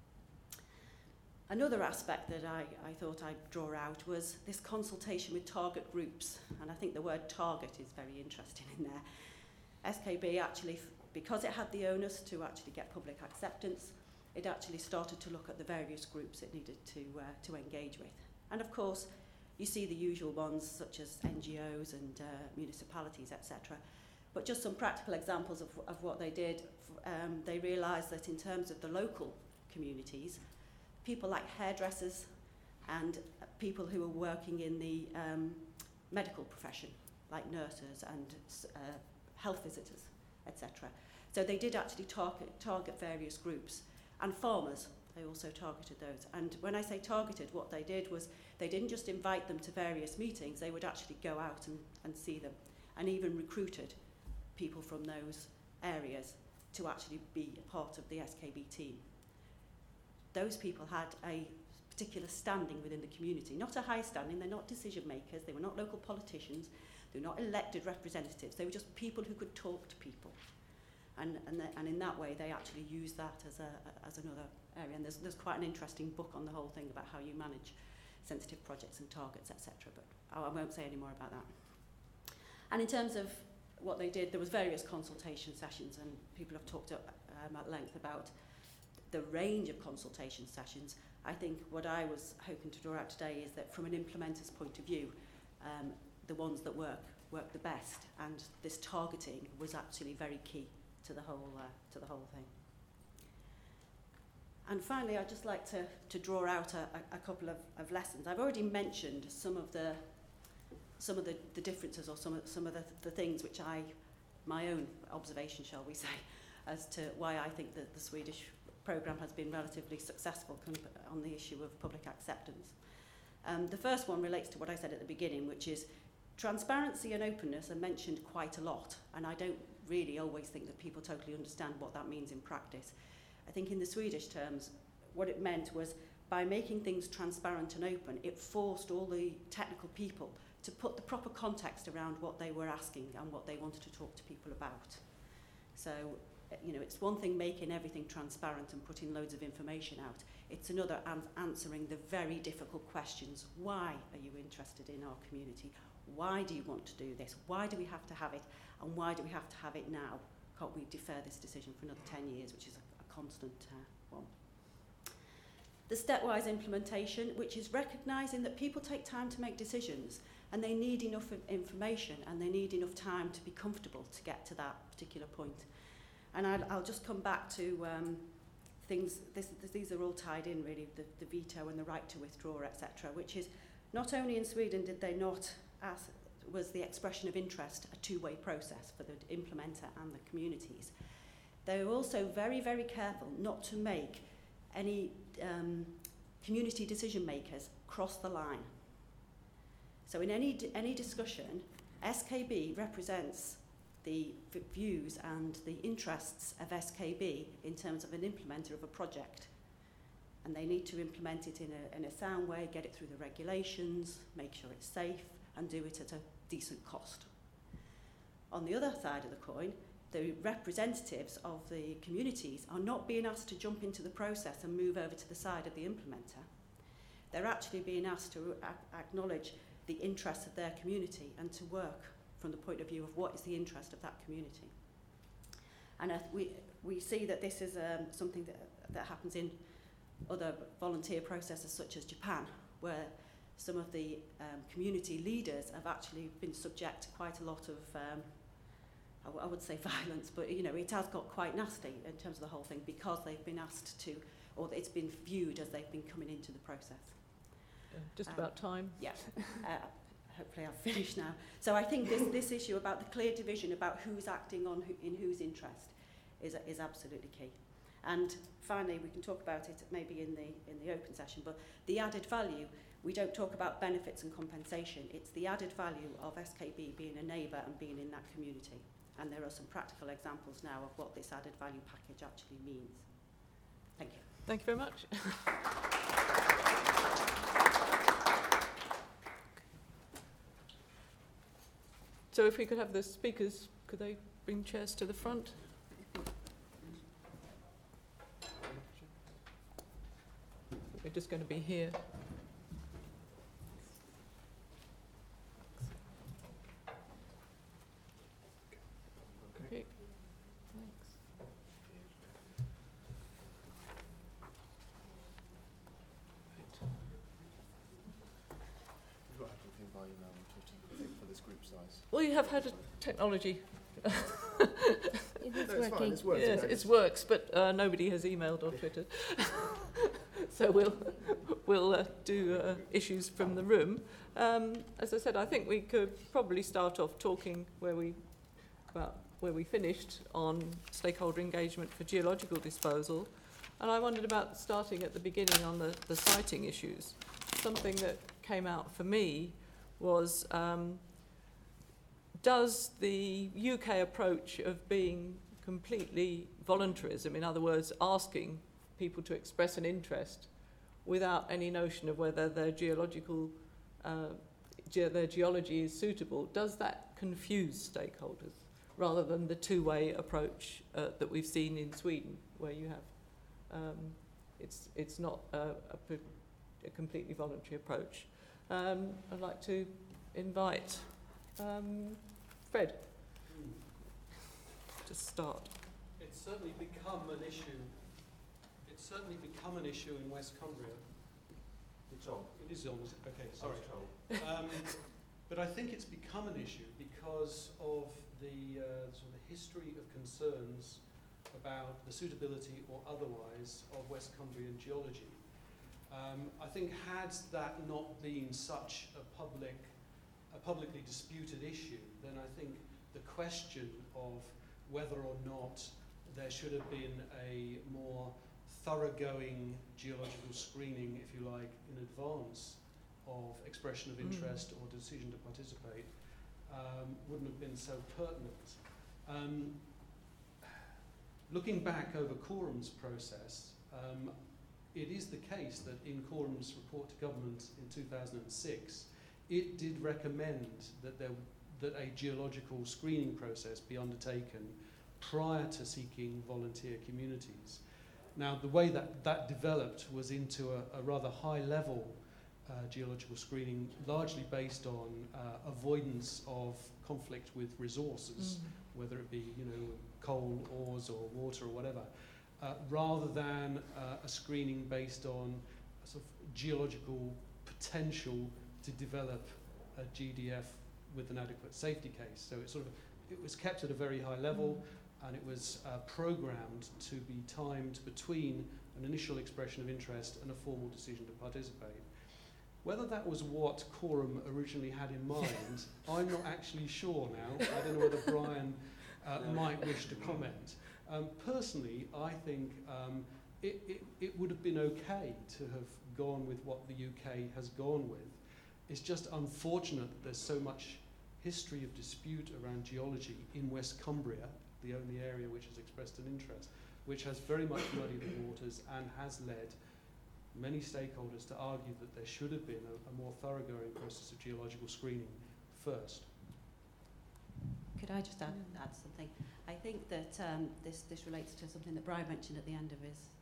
Another aspect that I thought I'd draw out was this consultation with target groups, and I think the word target is very interesting in there. SKB actually, because it had the onus to actually get public acceptance, it actually started to look at the various groups it needed to engage with. And of course, you see the usual ones such as NGOs and municipalities, etc. But just some practical examples of what they did. They realised that in terms of the local communities, people like hairdressers and people who are working in the medical profession, like nurses and health visitors, etc. So they did actually target various groups. And farmers, they also targeted those. And when I say targeted, what they did was they didn't just invite them to various meetings, they would actually go out and see them, and even recruited people from those areas to actually be a part of the SKB team. Those people had a particular standing within the community, not a high standing, they're not decision makers, they were not local politicians, they were not elected representatives, they were just people who could talk to people. And in that way, they actually use that as another area. And there's quite an interesting book on the whole thing about how you manage sensitive projects and targets, etc. But I won't say any more about that. And in terms of what they did, there was various consultation sessions, and people have talked at length about the range of consultation sessions. I think what I was hoping to draw out today is that from an implementer's point of view, the ones that work work the best, and this targeting was actually very key to the whole thing. And finally, I'd just like to draw out a couple of lessons. I've already mentioned some of the differences, or some of the things which my own observation, shall we say, as to why I think that the Swedish programme has been relatively successful on the issue of public acceptance. The first one relates to what I said at the beginning, which is transparency and openness are mentioned quite a lot, and I don't really always think that people totally understand what that means in practice. I think in the Swedish terms, what it meant was by making things transparent and open, it forced all the technical people to put the proper context around what they were asking and what they wanted to talk to people about. So, you know, it's one thing making everything transparent and putting loads of information out. It's another answering the very difficult questions. Why are you interested in our community? Why do you want to do this? Why do we have to have it? And why do we have to have it now? Can't we defer this decision for another 10 years, which is a constant one. The stepwise implementation, which is recognising that people take time to make decisions and they need enough information and they need enough time to be comfortable to get to that particular point. And I'll just come back to things, these are all tied in really, the veto and the right to withdraw, etc., which is not only in Sweden did they not ask, was the expression of interest a two-way process for the implementer and the communities. They were also very, very careful not to make any community decision makers cross the line. So in any discussion, SKB represents the views and the interests of SKB in terms of an implementer of a project. And they need to implement it in a sound way, get it through the regulations, make sure it's safe, and do it at a decent cost. On the other side of the coin, the representatives of the communities are not being asked to jump into the process and move over to the side of the implementer. They're actually being asked to acknowledge the interests of their community and to work from the point of view of what is the interest of that community. And we see that this is something that happens in other volunteer processes such as Japan, where some of the community leaders have actually been subject to quite a lot of I would say violence, but you know, it has got quite nasty in terms of the whole thing because they've been asked to, or it's been viewed as they've been coming into the process. Just about time. Yeah, hopefully I've finished now. So I think this issue about the clear division about who's acting on in whose interest is absolutely key. And finally, we can talk about it maybe in the open session, but the added value, we don't talk about benefits and compensation. It's the added value of SKB being a neighbour and being in that community. And there are some practical examples now of what this added value package actually means. Thank you. Thank you very much. So if we could have the speakers, could they bring chairs to the front? We're just going to be here. Okay. Thanks. We've got everything by email and Twitter for this group size. Well, you have had a technology. It is No, it's fine, working. it's working. Yes, it works, but nobody has emailed or Twittered. So we'll do issues from the room. As I said, I think we could probably start off talking where we finished on stakeholder engagement for geological disposal. And I wondered about starting at the beginning on the siting issues. Something that came out for me was, does the UK approach of being completely voluntarism, in other words, asking people to express an interest without any notion of whether their geological, their geology is suitable, does that confuse stakeholders rather than the two-way approach that we've seen in Sweden, where you have, it's not a completely voluntary approach. I'd like to invite Fred to start. It's certainly become an issue. It's certainly become an issue in West Cumbria. It's on. It is on. Okay, sorry. But I think it's become an issue because of the sort of history of concerns about the suitability or otherwise of West Cumbrian geology. I think had that not been such a publicly disputed issue, then I think the question of whether or not there should have been a more thoroughgoing geological screening, if you like, in advance of expression of interest or decision to participate wouldn't have been so pertinent. Looking back over Corum's process, it is the case that in Corum's report to government in 2006, it did recommend that a geological screening process be undertaken prior to seeking volunteer communities. Now, the way that developed was into a rather high-level geological screening, largely based on avoidance of conflict with resources, whether it be coal, ores, or water, or whatever, rather than a screening based on a sort of geological potential to develop a GDF with an adequate safety case. So it was kept at a very high level, and it was programmed to be timed between an initial expression of interest and a formal decision to participate. Whether that was what Corum originally had in mind, I'm not actually sure now. I don't know whether Brian might wish to comment. Personally, I think it would have been okay to have gone with what the UK has gone with. It's just unfortunate that there's so much history of dispute around geology in West Cumbria, the only area which has expressed an interest, which has very much muddied the waters and has led many stakeholders to argue that there should have been a more thoroughgoing process of geological screening first. Could I just add something? I think that this relates to something that Brian mentioned at the end of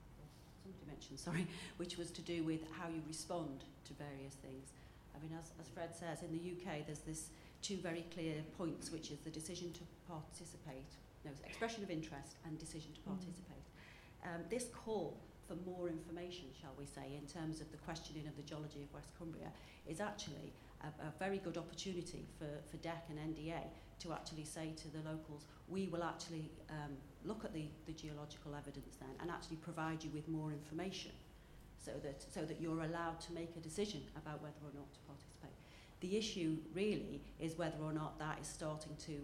which was to do with how you respond to various things. I mean, as Fred says, in the UK there's this two very clear points, which is the decision to participate, expression of interest and decision to participate. This call for more information, shall we say, in terms of the questioning of the geology of West Cumbria is actually a very good opportunity for DEC and NDA to actually say to the locals, we will actually look at the geological evidence then and actually provide you with more information so that you're allowed to make a decision about whether or not to participate. The issue really is whether or not that is starting to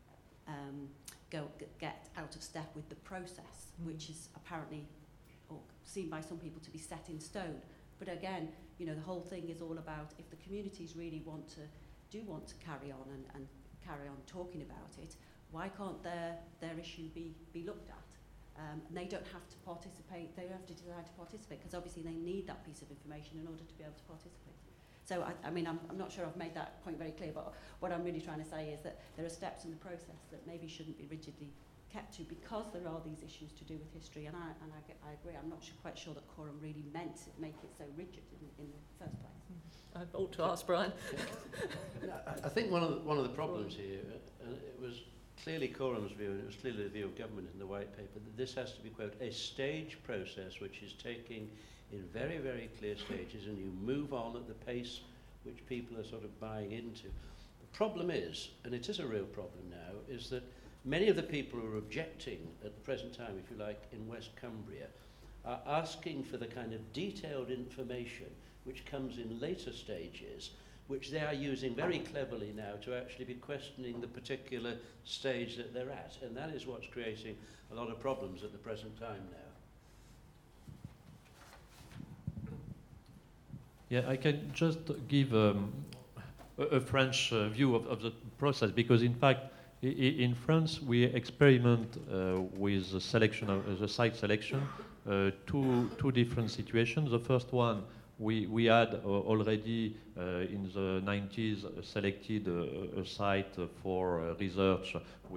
get out of step with the process, which is apparently seen by some people to be set in stone. But again, the whole thing is all about if the communities really want to carry on and carry on talking about it, why can't their issue be looked at? And they don't have to participate, they don't have to decide to participate, because obviously they need that piece of information in order to be able to participate. So I mean, I'm not sure I've made that point very clear, but what I'm really trying to say is that there are steps in the process that maybe shouldn't be rigidly kept to, because there are these issues to do with history, and I agree. I'm not quite sure that Corum really meant to make it so rigid in the first place. I ought to ask Brian. I think one of the problems here, and it was clearly Corum's view, and it was clearly the view of government in the white paper, that this has to be, quote, a stage process which is taking in very, very clear stages, and you move on at the pace which people are sort of buying into. The problem is, and it is a real problem now, is that many of the people who are objecting at the present time, if you like, in West Cumbria, are asking for the kind of detailed information which comes in later stages, which they are using very cleverly now to actually be questioning the particular stage that they're at. And that is what's creating a lot of problems at the present time now. Yeah, I can just give a French view of the process, because in fact, in France, we experiment with the selection of the site selection, two different situations. The first one, we had already in the 90s selected a site for research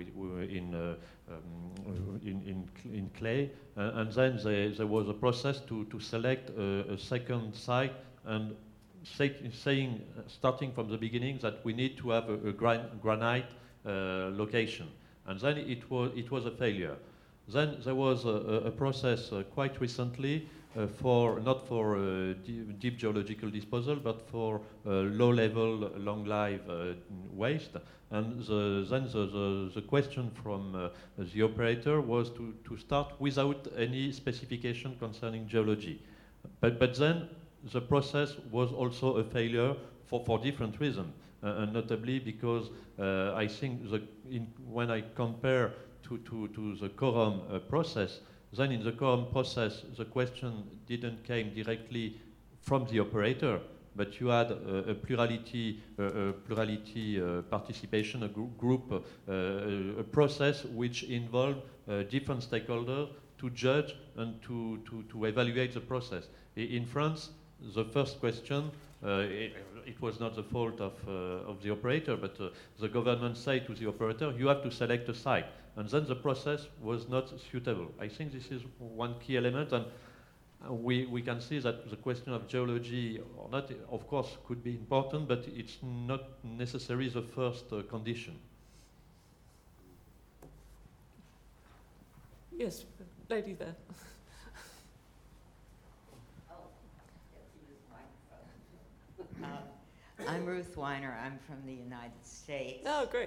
in clay, and then there was a process to select a second site, and saying starting from the beginning that we need to have a granite location, and then it was a failure. Then there was a process quite recently not for deep geological disposal, but for low-level, long-life waste. And then the question from the operator was to start without any specification concerning geology. But then the process was also a failure for different reasons, and notably because I think when I compare to the quorum process, then in the quorum process, the question didn't came directly from the operator, but you had a plurality participation, a group, a process which involved different stakeholders to judge and to evaluate the process. In France, the first question, it was not the fault of the operator, but the government said to the operator, you have to select a site. And then the process was not suitable. I think this is one key element, and we can see that the question of geology or not, of course, could be important, but it's not necessarily the first condition. Yes, lady there. I'm Ruth Weiner. I'm from the United States. Oh, great.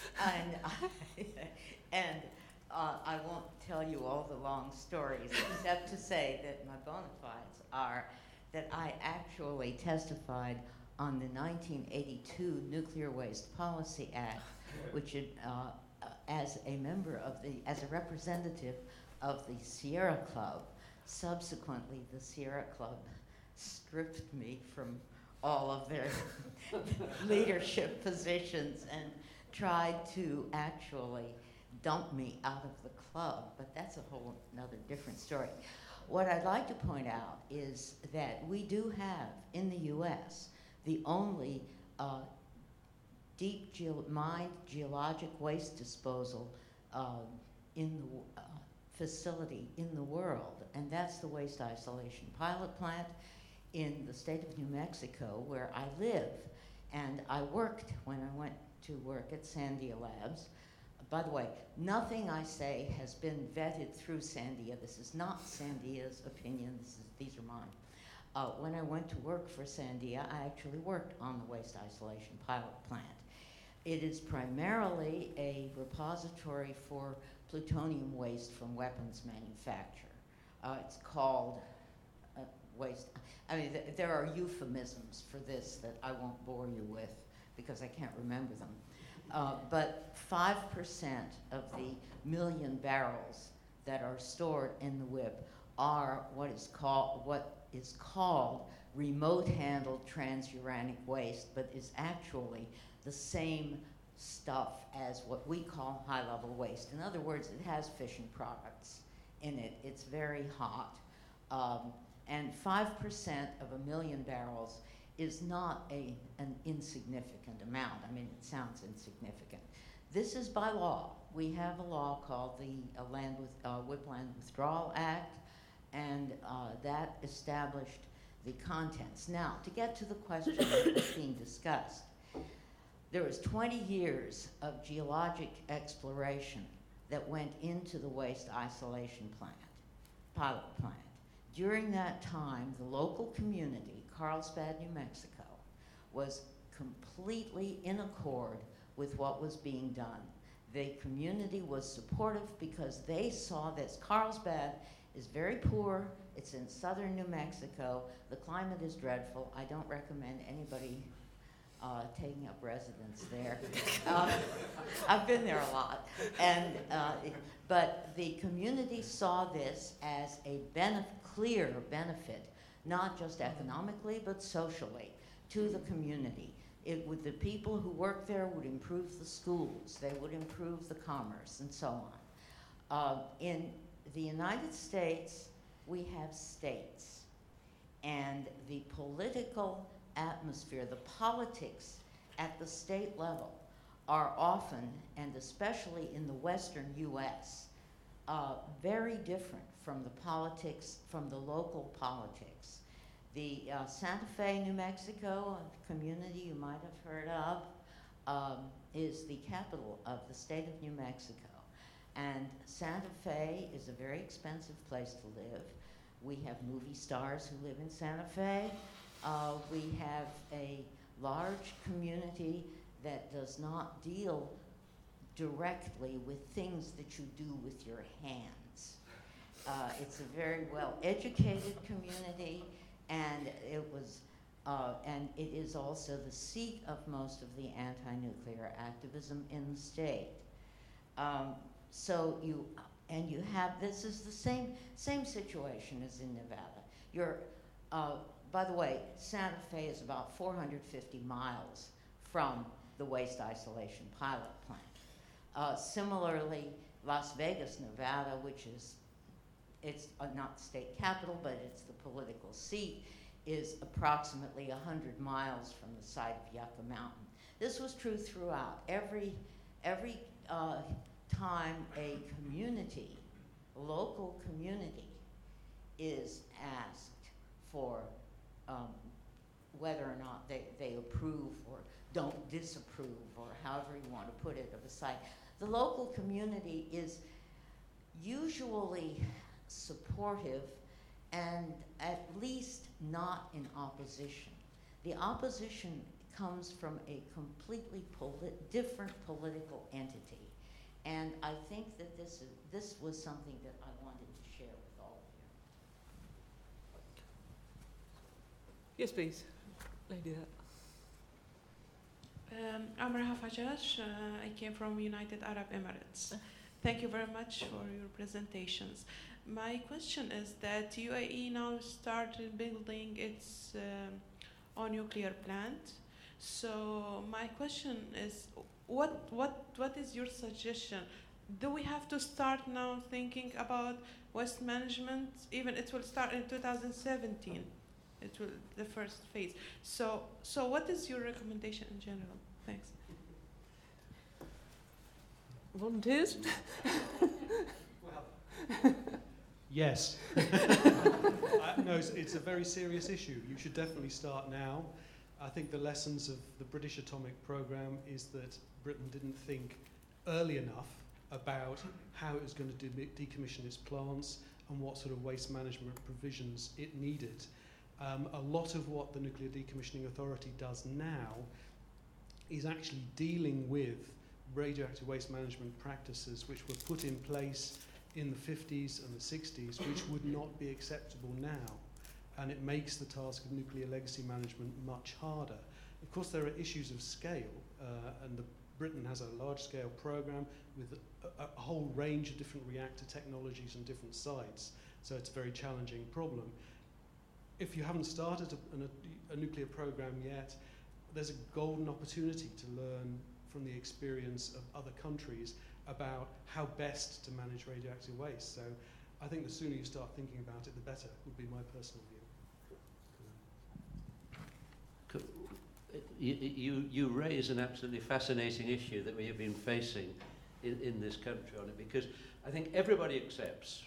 And I won't tell you all the long stories, except to say that my bona fides are that I actually testified on the 1982 Nuclear Waste Policy Act, which as a member of as a representative of the Sierra Club. Subsequently, the Sierra Club stripped me from all of their leadership positions and tried to actually dump me out of the club, but that's a whole another different story. What I'd like to point out is that we do have in the US the only deep mined geologic waste disposal in the facility in the world, and that's the Waste Isolation Pilot Plant in the state of New Mexico, where I live. And I worked when I went to work at Sandia Labs. By the way, nothing I say has been vetted through Sandia. This is not Sandia's opinion. These are mine. When I went to work for Sandia, I actually worked on the Waste Isolation Pilot Plant. It is primarily a repository for plutonium waste from weapons manufacture. It's called waste. I mean, there are euphemisms for this that I won't bore you with because I can't remember them. But 5% of the million barrels that are stored in the WIP are what is called remote handled transuranic waste, but is actually the same stuff as what we call high level waste. In other words, it has fission products in it. It's very hot. And 5% of a million barrels is not an insignificant amount. I mean, it sounds insignificant. This is by law. We have a law called the WIP Land Withdrawal Act, and that established the contents. Now, to get to the question that's being discussed, there was 20 years of geologic exploration that went into the waste isolation pilot plant. During that time, the local community, Carlsbad, New Mexico, was completely in accord with what was being done. The community was supportive because they saw this. Carlsbad is very poor. It's in southern New Mexico. The climate is dreadful. I don't recommend anybody taking up residence there. I've been there a lot. But the community saw this as a clear benefit, not just economically, but socially, to the community. The people who work there would improve the schools, they would improve the commerce, and so on. In the United States, we have states, and the political atmosphere, the politics at the state level are often, and especially in the western US, very different from the politics, from the local politics. The Santa Fe, New Mexico community you might have heard of is the capital of the state of New Mexico. And Santa Fe is a very expensive place to live. We have movie stars who live in Santa Fe. We have a large community that does not deal directly with things that you do with your hands. It's a very well-educated community, and and it is also the seat of most of the anti-nuclear activism in the state. So you have, this is the same situation as in Nevada. By the way, Santa Fe is about 450 miles from the waste isolation pilot plant. Similarly, Las Vegas, Nevada, which is, it's not the state capital, but it's the political seat, is approximately 100 miles from the site of Yucca Mountain. This was true throughout. Every time a community, a local community, is asked for whether or not they approve or don't disapprove, or however you want to put it, of a site, the local community is usually supportive and at least not in opposition. The opposition comes from a completely different political entity. And I think that this was something that I wanted to share with all of you. Yes, please. Lady there. I'm Raha Fajash. I came from United Arab Emirates. Thank you very much for your presentations. My question is that UAE now started building its own nuclear plant. So my question is, what is your suggestion? Do we have to start now thinking about waste management? Even it will start in 2017. It will, the first phase. So what is your recommendation in general? Thanks. Volunteers? Well, yes. No, it's a very serious issue. You should definitely start now. I think the lessons of the British atomic program is that Britain didn't think early enough about how it was going to decommission its plants and what sort of waste management provisions it needed. A lot of what the Nuclear Decommissioning Authority does now is actually dealing with radioactive waste management practices which were put in place in the 50s and the 60s, which would not be acceptable now. And it makes the task of nuclear legacy management much harder. Of course, there are issues of scale, and Britain has a large-scale program with a whole range of different reactor technologies and different sites, so it's a very challenging problem. If you haven't started a nuclear program yet, there's a golden opportunity to learn from the experience of other countries about how best to manage radioactive waste. So I think the sooner you start thinking about it, the better, would be my personal view. You raise an absolutely fascinating issue that we have been facing in this country on it, because I think everybody accepts,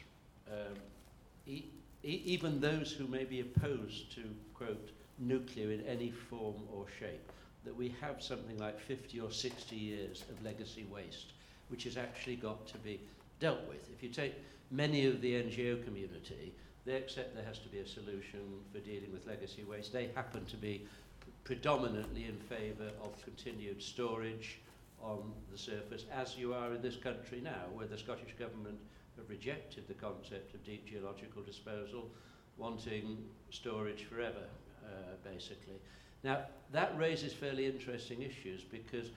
even those who may be opposed to, quote, nuclear in any form or shape, that we have something like 50 or 60 years of legacy waste, which has actually got to be dealt with. If you take many of the NGO community, they accept there has to be a solution for dealing with legacy waste. They happen to be predominantly in favour of continued storage on the surface, as you are in this country now, where the Scottish Government have rejected the concept of deep geological disposal, wanting storage forever, basically. Now, that raises fairly interesting issues, because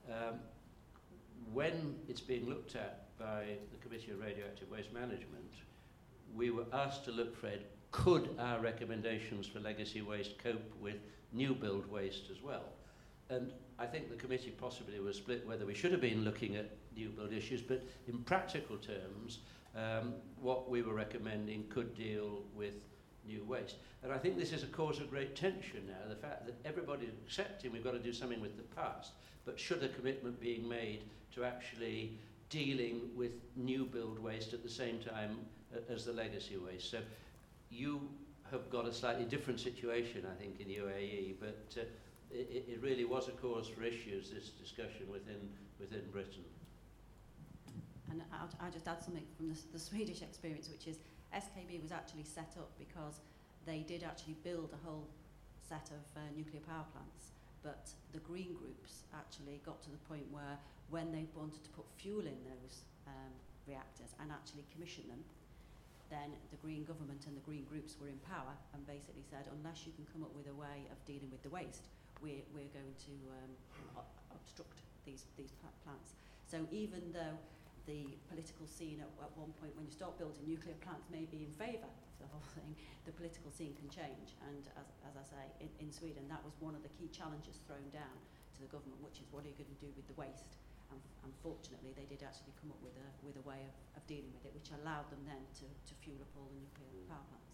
when it's being looked at by the Committee on Radioactive Waste Management, we were asked to look, Fred, could our recommendations for legacy waste cope with new build waste as well? And I think the committee possibly was split whether we should have been looking at new build issues, but in practical terms, what we were recommending could deal with new waste. And I think this is a cause of great tension now, the fact that everybody's accepting we've got to do something with the past, but should a commitment being made to actually dealing with new build waste at the same time as the legacy waste. So you have got a slightly different situation, I think, in UAE, but it really was a cause for issues, this discussion within Britain. And I'll just add something from the Swedish experience, which is SKB was actually set up because they did actually build a whole set of nuclear power plants, but the green groups actually got to the point where when they wanted to put fuel in those reactors and actually commission them, then the Green government and the Green groups were in power and basically said, unless you can come up with a way of dealing with the waste, we're going to obstruct these plants. So even though the political scene at one point, when you start building nuclear plants, may be in favour of the whole thing, the political scene can change. And as I say, in Sweden, that was one of the key challenges thrown down to the government, which is what are you going to do with the waste? And unfortunately, they did actually come up with a way of dealing with it, which allowed them then to fuel up all the nuclear power plants.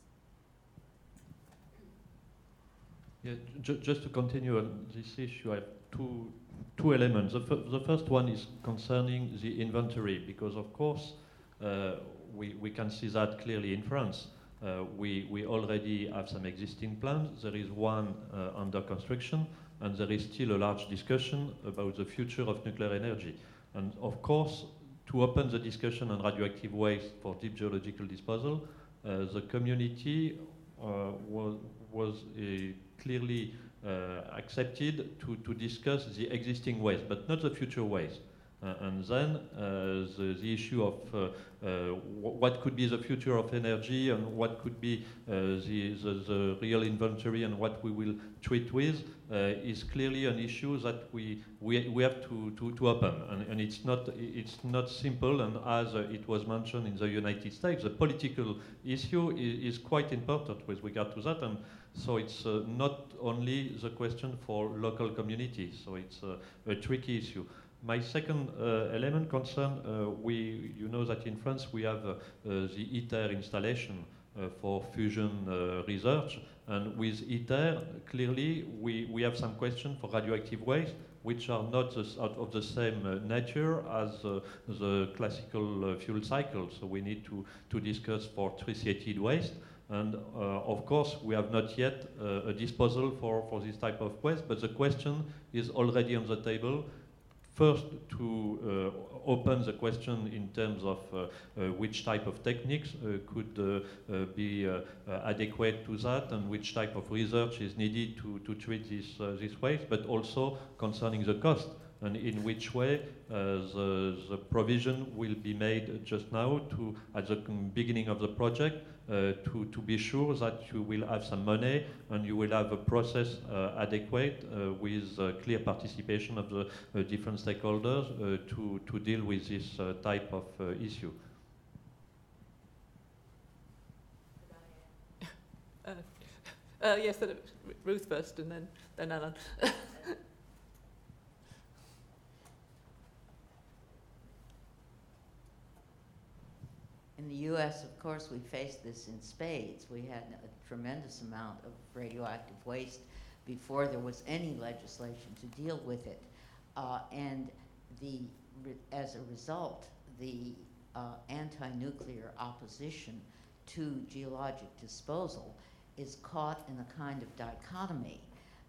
Yeah, just to continue on this issue, I have two elements. The first one is concerning the inventory, because of course we can see that clearly in France. We already have some existing plants. There is one under construction, and there is still a large discussion about the future of nuclear energy. And of course, to open the discussion on radioactive waste for deep geological disposal, the community was clearly accepted to discuss the existing waste, but not the future waste. And then the issue of what could be the future of energy and what could be the real inventory and what we will treat with is clearly an issue that we have to open. And it's not simple, and as it was mentioned in the United States, the political issue is quite important with regard to that. And so it's not only the question for local communities, so it's a tricky issue. My second element concern, you know that in France we have the ITER installation for fusion research, and with ITER, clearly we have some question for radioactive waste, which are not of the same nature as the classical fuel cycle. So we need to discuss for tritiated waste. And of course, we have not yet a disposal for this type of waste, but the question is already on the table. First, to open the question in terms of which type of techniques could be adequate to that, and which type of research is needed to treat this waste, but also concerning the cost, and in which way the provision will be made just now at the beginning of the project to be sure that you will have some money and you will have a process adequate with clear participation of the different stakeholders to deal with this type of issue. Yes, Ruth first, and then Alan. In the U.S., of course, we faced this in spades. We had a tremendous amount of radioactive waste before there was any legislation to deal with it. And as a result, the anti-nuclear opposition to geologic disposal is caught in a kind of dichotomy.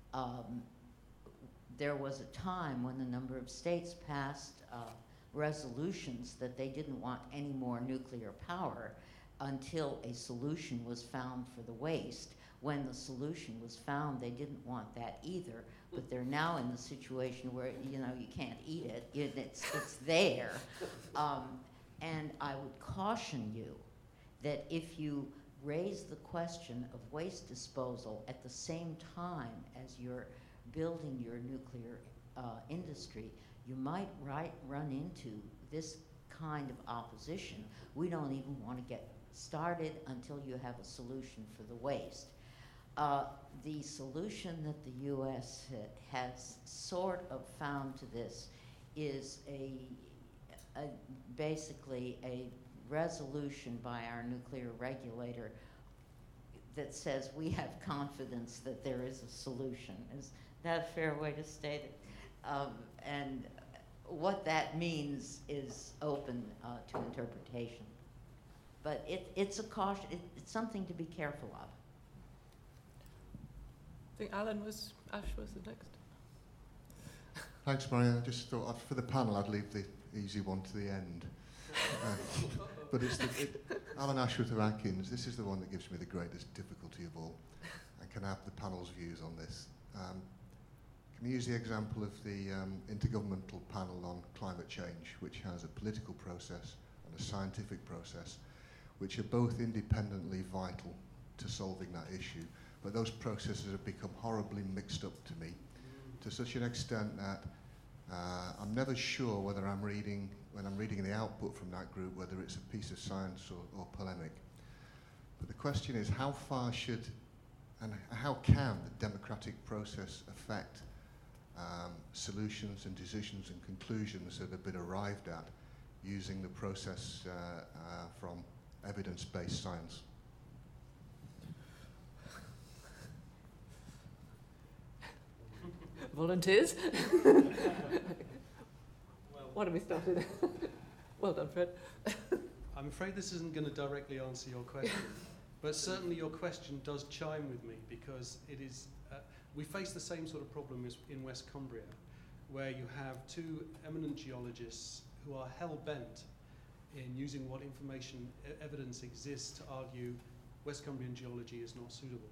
There was a time when a number of states passed resolutions that they didn't want any more nuclear power until a solution was found for the waste. When the solution was found, they didn't want that either, but they're now in the situation where, you can't eat it. It's there. And I would caution you that if you raise the question of waste disposal at the same time as you're building your nuclear industry, you might run into this kind of opposition. We don't even want to get started until you have a solution for the waste. The solution that the U.S. has sort of found to this is basically a resolution by our nuclear regulator that says we have confidence that there is a solution. Is that a fair way to state it? And what that means is open to interpretation. But it's a caution. It's something to be careful of. I think Ash was the next. Thanks, Maria. I just thought for the panel I'd leave the easy one to the end. But Alan Ashworth-Atkins, this is the one that gives me the greatest difficulty of all. And can I have the panel's views on this? Can you use the example of the Intergovernmental Panel on Climate Change, which has a political process and a scientific process, which are both independently vital to solving that issue, but those processes have become horribly mixed up to me, to such an extent that I'm never sure whether when I'm reading the output from that group, whether it's a piece of science or polemic. But the question is, how far should and how can the democratic process affect solutions and decisions and conclusions that have been arrived at using the process from evidence-based science? Volunteers? Why don't we start with Well done, Fred. I'm afraid this isn't going to directly answer your question, but certainly your question does chime with me, because it is, we face the same sort of problem as in West Cumbria, where you have two eminent geologists who are hell-bent in using what information evidence exists to argue West Cumbrian geology is not suitable.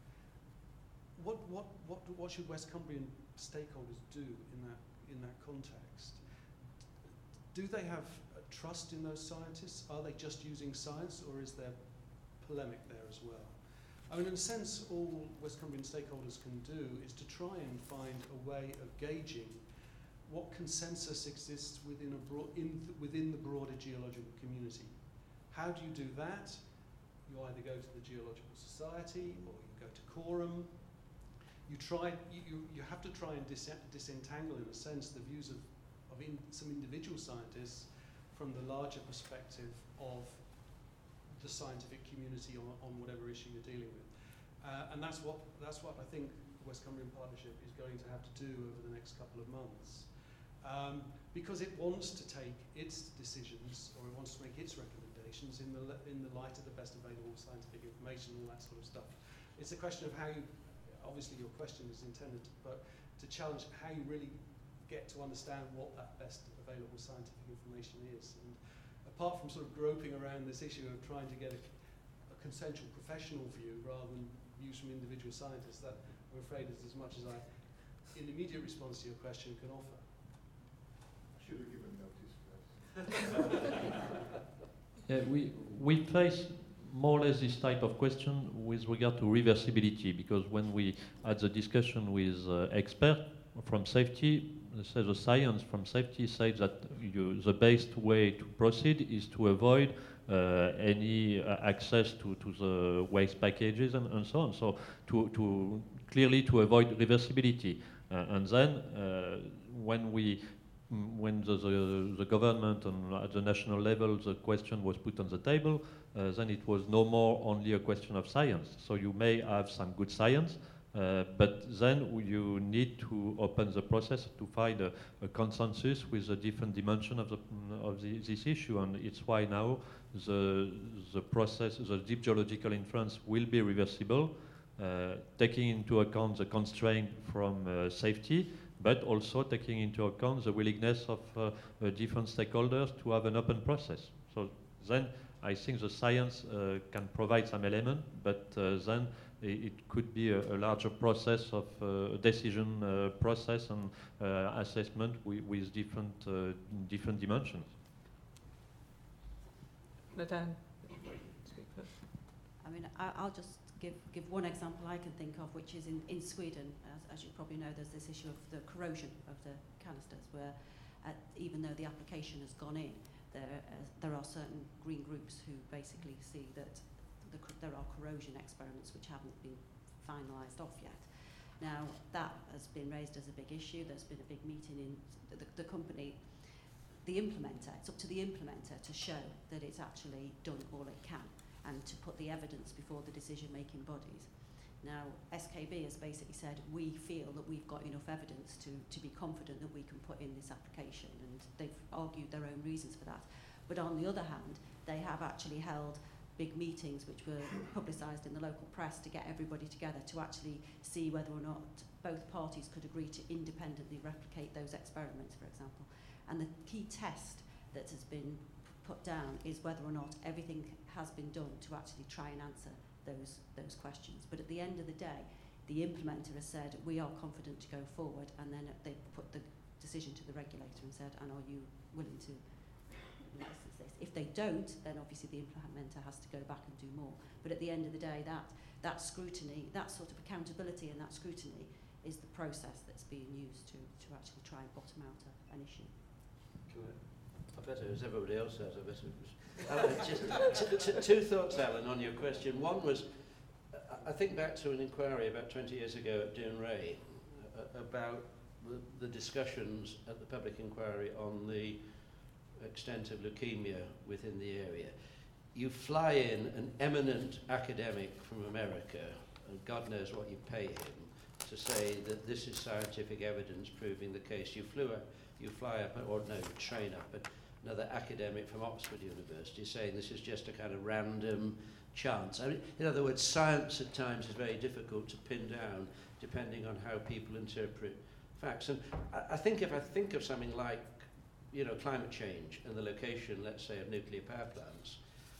What should West Cumbrian stakeholders do in that context? Do they have trust in those scientists? Are they just using science, or is there polemic there as well? I mean, in a sense, all West Cumbrian stakeholders can do is to try and find a way of gauging what consensus exists within the broader geological community. How do you do that? You either go to the Geological Society, or you go to Quorum. You have to try and disentangle, in a sense, the views of some individual scientists from the larger perspective of the scientific community on whatever issue you're dealing with. And that's what I think the West Cumbrian Partnership is going to have to do over the next couple of months. Because it wants to take its decisions, or it wants to make its recommendations in the light of the best available scientific information, all that sort of stuff. It's a question of how you, obviously your question is intended, but to challenge how you really get to understand what that best available scientific information is. And apart from sort of groping around this issue of trying to get a consensual professional view rather than views from individual scientists, that I'm afraid is as much as I, in immediate response to your question, can offer. I should have given notice first. Yeah, we face more or less this type of question with regard to reversibility, because when we had the discussion with experts from safety, the science from safety says that the best way to proceed is to avoid any access to the waste packages and so on. So to clearly to avoid reversibility. And then when the government and at the national level the question was put on the table, then it was no more only a question of science. So you may have some good science, but then you need to open the process to find a consensus with the different dimension of this issue, and it's why now the process, the deep geological inference will be reversible, taking into account the constraint from safety, but also taking into account the willingness of different stakeholders to have an open process. So then I think the science can provide some element, but then it could be a larger process of decision process and assessment with different dimensions. Nadine, speak first. I mean, I'll just give one example I can think of, which is in Sweden. As you probably know, there's this issue of the corrosion of the canisters, where even though the application has gone in, there are certain green groups who basically see that there are corrosion experiments which haven't been finalised off yet. Now, that has been raised as a big issue. There's been a big meeting in the company, the implementer. It's up to the implementer to show that it's actually done all it can and to put the evidence before the decision-making bodies. Now, SKB has basically said, we feel that we've got enough evidence to be confident that we can put in this application, and they've argued their own reasons for that. But on the other hand, they have actually held big meetings which were publicised in the local press to get everybody together to actually see whether or not both parties could agree to independently replicate those experiments, for example. And the key test that has been put down is whether or not everything has been done to actually try and answer those questions. But at the end of the day, the implementer has said, we are confident to go forward, and then they put the decision to the regulator and said, and are you willing to license this? If they don't, then obviously the implementer has to go back and do more. But at the end of the day, that scrutiny, that sort of accountability and that scrutiny is the process that's being used to actually try and bottom out an issue. I bet it was everybody else has. I bet it was. Just two thoughts, Alan, on your question. One was, I think back to an inquiry about 20 years ago at Dounreay about the discussions at the public inquiry on the extent of leukemia within the area. You fly in an eminent academic from America, and God knows what you pay him, to say that this is scientific evidence proving the case. You fly up, or no, train up, but another academic from Oxford University saying this is just a kind of random chance. I mean, in other words, science at times is very difficult to pin down depending on how people interpret facts. And I think if I think of something like, climate change and the location, let's say, of nuclear power plants,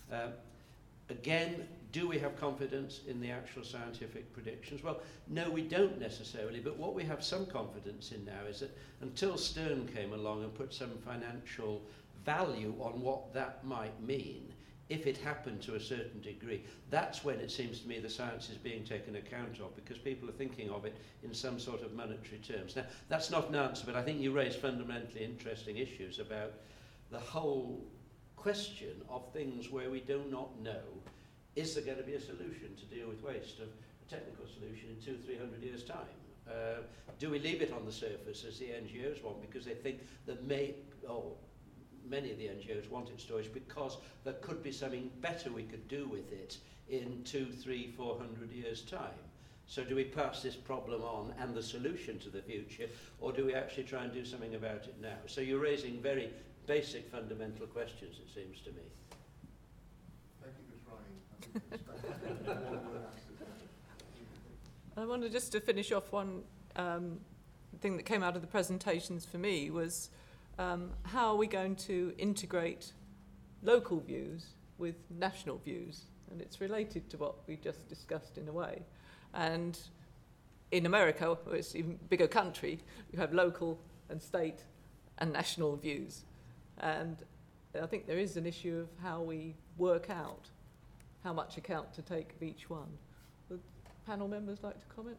again, do we have confidence in the actual scientific predictions? Well, no, we don't necessarily, but what we have some confidence in now is that until Stern came along and put some financial value on what that might mean, if it happened to a certain degree, that's when it seems to me the science is being taken account of, because people are thinking of it in some sort of monetary terms. Now, that's not an answer, but I think you raise fundamentally interesting issues about the whole question of things where we do not know, is there going to be a solution to deal with waste, a technical solution in 200-300 years' time? Do we leave it on the surface as the NGOs want, because they think that many of the NGOs want it storage because there could be something better we could do with it in 200, 300, 400 years' time? So do we pass this problem on and the solution to the future, or do we actually try and do something about it now? So you're raising very basic fundamental questions, it seems to me. Thank you for trying. I wanted just to finish off one thing that came out of the presentations for me was how are we going to integrate local views with national views? And it's related to what we just discussed in a way. And in America, where it's an even bigger country, you have local and state and national views. And I think there is an issue of how we work out how much account to take of each one. Would panel members like to comment?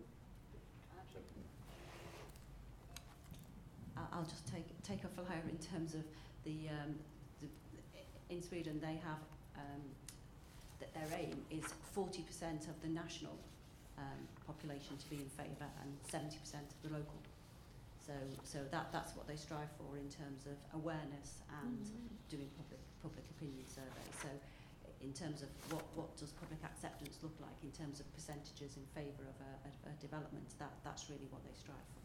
I'll just take a flyer in terms of the in Sweden they have that their aim is 40% of the national population to be in favour and 70% of the local. So that's what they strive for in terms of awareness and doing public opinion surveys. So in terms of what does public acceptance look like in terms of percentages in favour of a development, that's really what they strive for.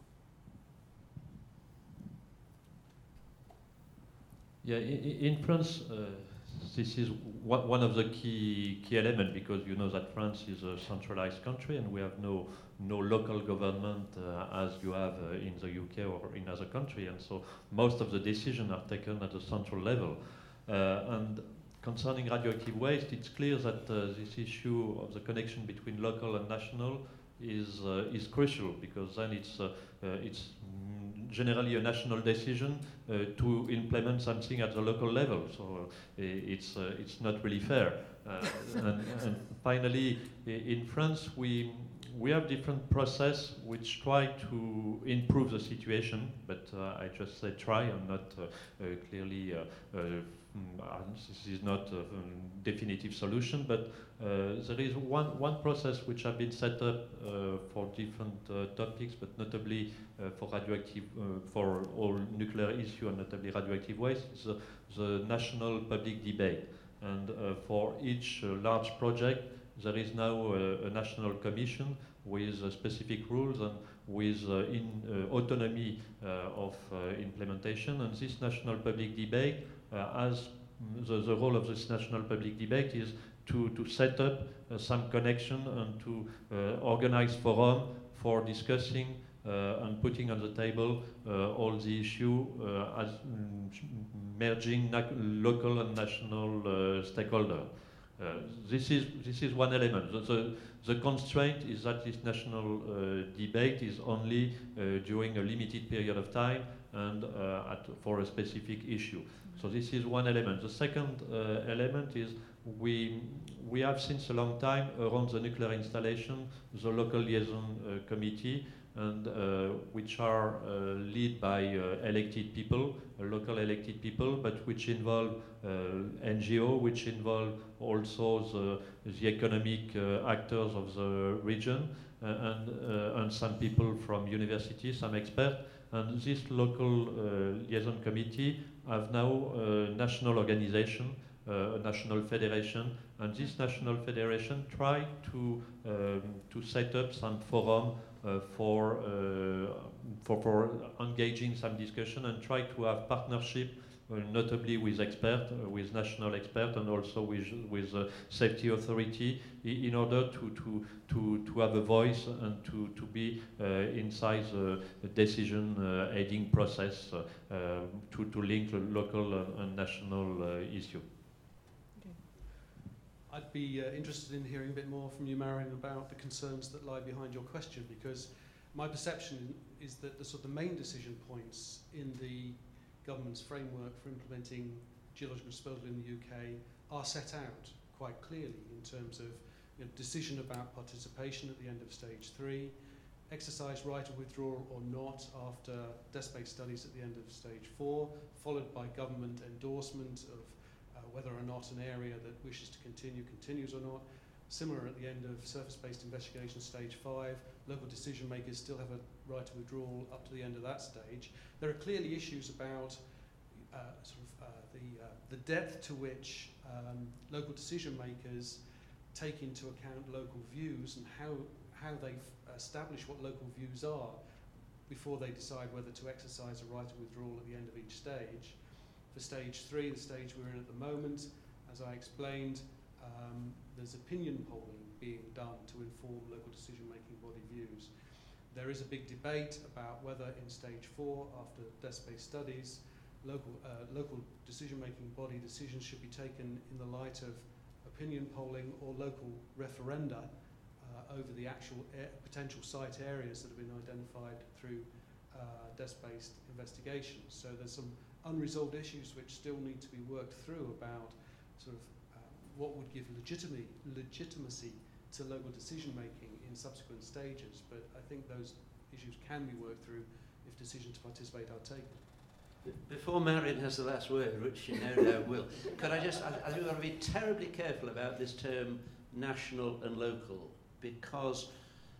Yeah, in France, this is one of the key elements, because you know that France is a centralized country and we have no local government as you have in the UK or in other countries, and so most of the decisions are taken at the central level. And concerning radioactive waste, it's clear that this issue of the connection between local and national is crucial, because then it's generally a national decision to implement something at the local level. So it's not really fair. And finally, in France, we have different process which try to improve the situation, but I just say try and not clearly. This is not a definitive solution, but there is one process which has been set up for different topics, but notably for radioactive, for all nuclear issue and notably radioactive waste, is the national public debate. And for each large project, there is now a national commission with specific rules and with autonomy of implementation. And this national public debate, as the role of this national public debate is to set up some connection and to organize forum for discussing and putting on the table all the issue as merging local and national stakeholders. This is one element. The constraint is that this national debate is only during a limited period of time and for a specific issue. So this is one element. The second element is we have since a long time around the nuclear installation the local liaison committee, and which are led by elected people, local elected people, but which involve NGO, which involve also the economic actors of the region, and some people from universities, some experts. And this local liaison committee have now a national organization, a national federation, and this national federation try to set up some forum for engaging some discussion and try to have partnership, notably with experts, with national experts, and also with safety authority, in order to have a voice and to be inside the decision aiding process to link the local and national issue. I'd be interested in hearing a bit more from you, Marion, about the concerns that lie behind your question, because my perception is that the main decision points in the government's framework for implementing geological disposal in the UK are set out quite clearly in terms of decision about participation at the end of stage 3, exercise right of withdrawal or not after desk-based studies at the end of stage 4, followed by government endorsement of whether or not an area that wishes to continue continues or not. Similar at the end of surface-based investigation stage 5, local decision makers still have a right to withdrawal up to the end of that stage. There are clearly issues about the depth to which local decision makers take into account local views and how they establish what local views are before they decide whether to exercise a right of withdrawal at the end of each stage. For stage 3, the stage we're in at the moment, as I explained, there's opinion polling being done to inform local decision-making body views. There is a big debate about whether in stage 4, after desk-based studies, local decision-making body decisions should be taken in the light of opinion polling or local referenda over the actual potential site areas that have been identified through desk-based investigations. So there's some unresolved issues which still need to be worked through about what would give legitimacy to local decision making in subsequent stages, but I think those issues can be worked through if decisions to participate are taken. Before Marion has the last word, which she no doubt will, could I think we've got to be terribly careful about this term national and local, because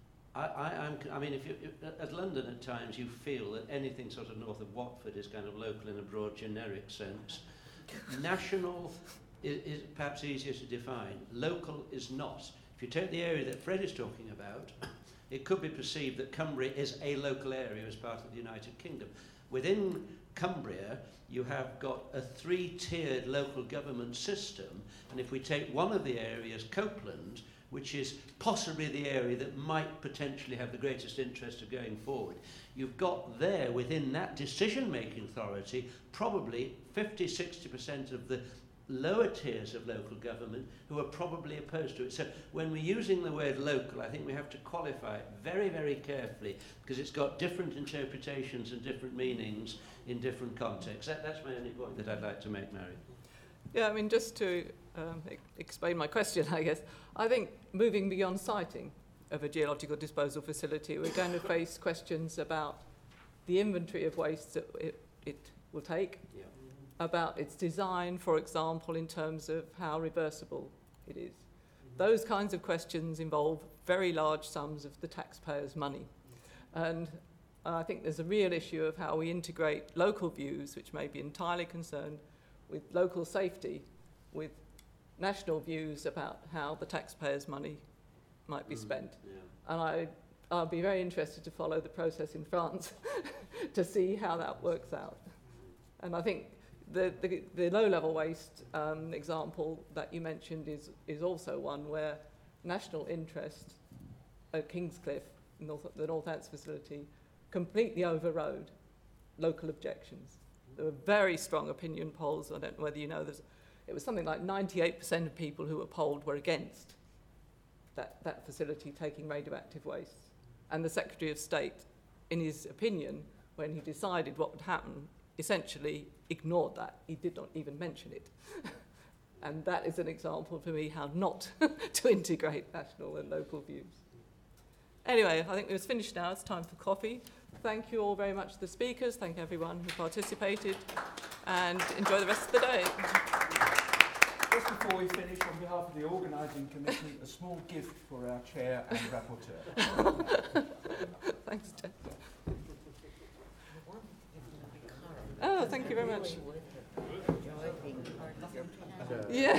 I mean, if at London at times you feel that anything sort of north of Watford is kind of local in a broad generic sense. National is perhaps easier to define. Local is not. If you take the area that Fred is talking about, it could be perceived that Cumbria is a local area as part of the United Kingdom. Within Cumbria, you have got a 3-tiered local government system, and if we take one of the areas, Copeland, which is possibly the area that might potentially have the greatest interest of going forward, you've got there within that decision-making authority probably 50-60% of the lower tiers of local government who are probably opposed to it. So when we're using the word local, I think we have to qualify it very, very carefully, because it's got different interpretations and different meanings in different contexts. That's my only point that I'd like to make, Marion. Yeah, I mean, just to explain my question, I guess, I think moving beyond siting of a geological disposal facility, we're going to face questions about the inventory of waste that it will take, Yeah. about its design, for example, in terms of how reversible it is. Those kinds of questions involve very large sums of the taxpayers' money. And I think there's a real issue of how we integrate local views, which may be entirely concerned with local safety, with national views about how the taxpayers' money might be spent. Yeah. And I'll be very interested to follow the process in France to see how that works out. And I think the low-level waste example that you mentioned is also one where national interest at Kingscliff, the North Ants facility, completely overrode local objections. There were very strong opinion polls. I don't know whether you know, it was something like 98% of people who were polled were against that facility taking radioactive waste. And the Secretary of State, in his opinion, when he decided what would happen, essentially ignored that. He did not even mention it. And that is an example for me how not to integrate national and local views. Anyway, I think it's finished now. It's time for coffee. Thank you all very much to the speakers. Thank everyone who participated. And enjoy the rest of the day. Just before we finish, on behalf of the organising committee, a small gift for our chair and rapporteur. Thanks, Jeff. Oh, thank you very much. Yeah.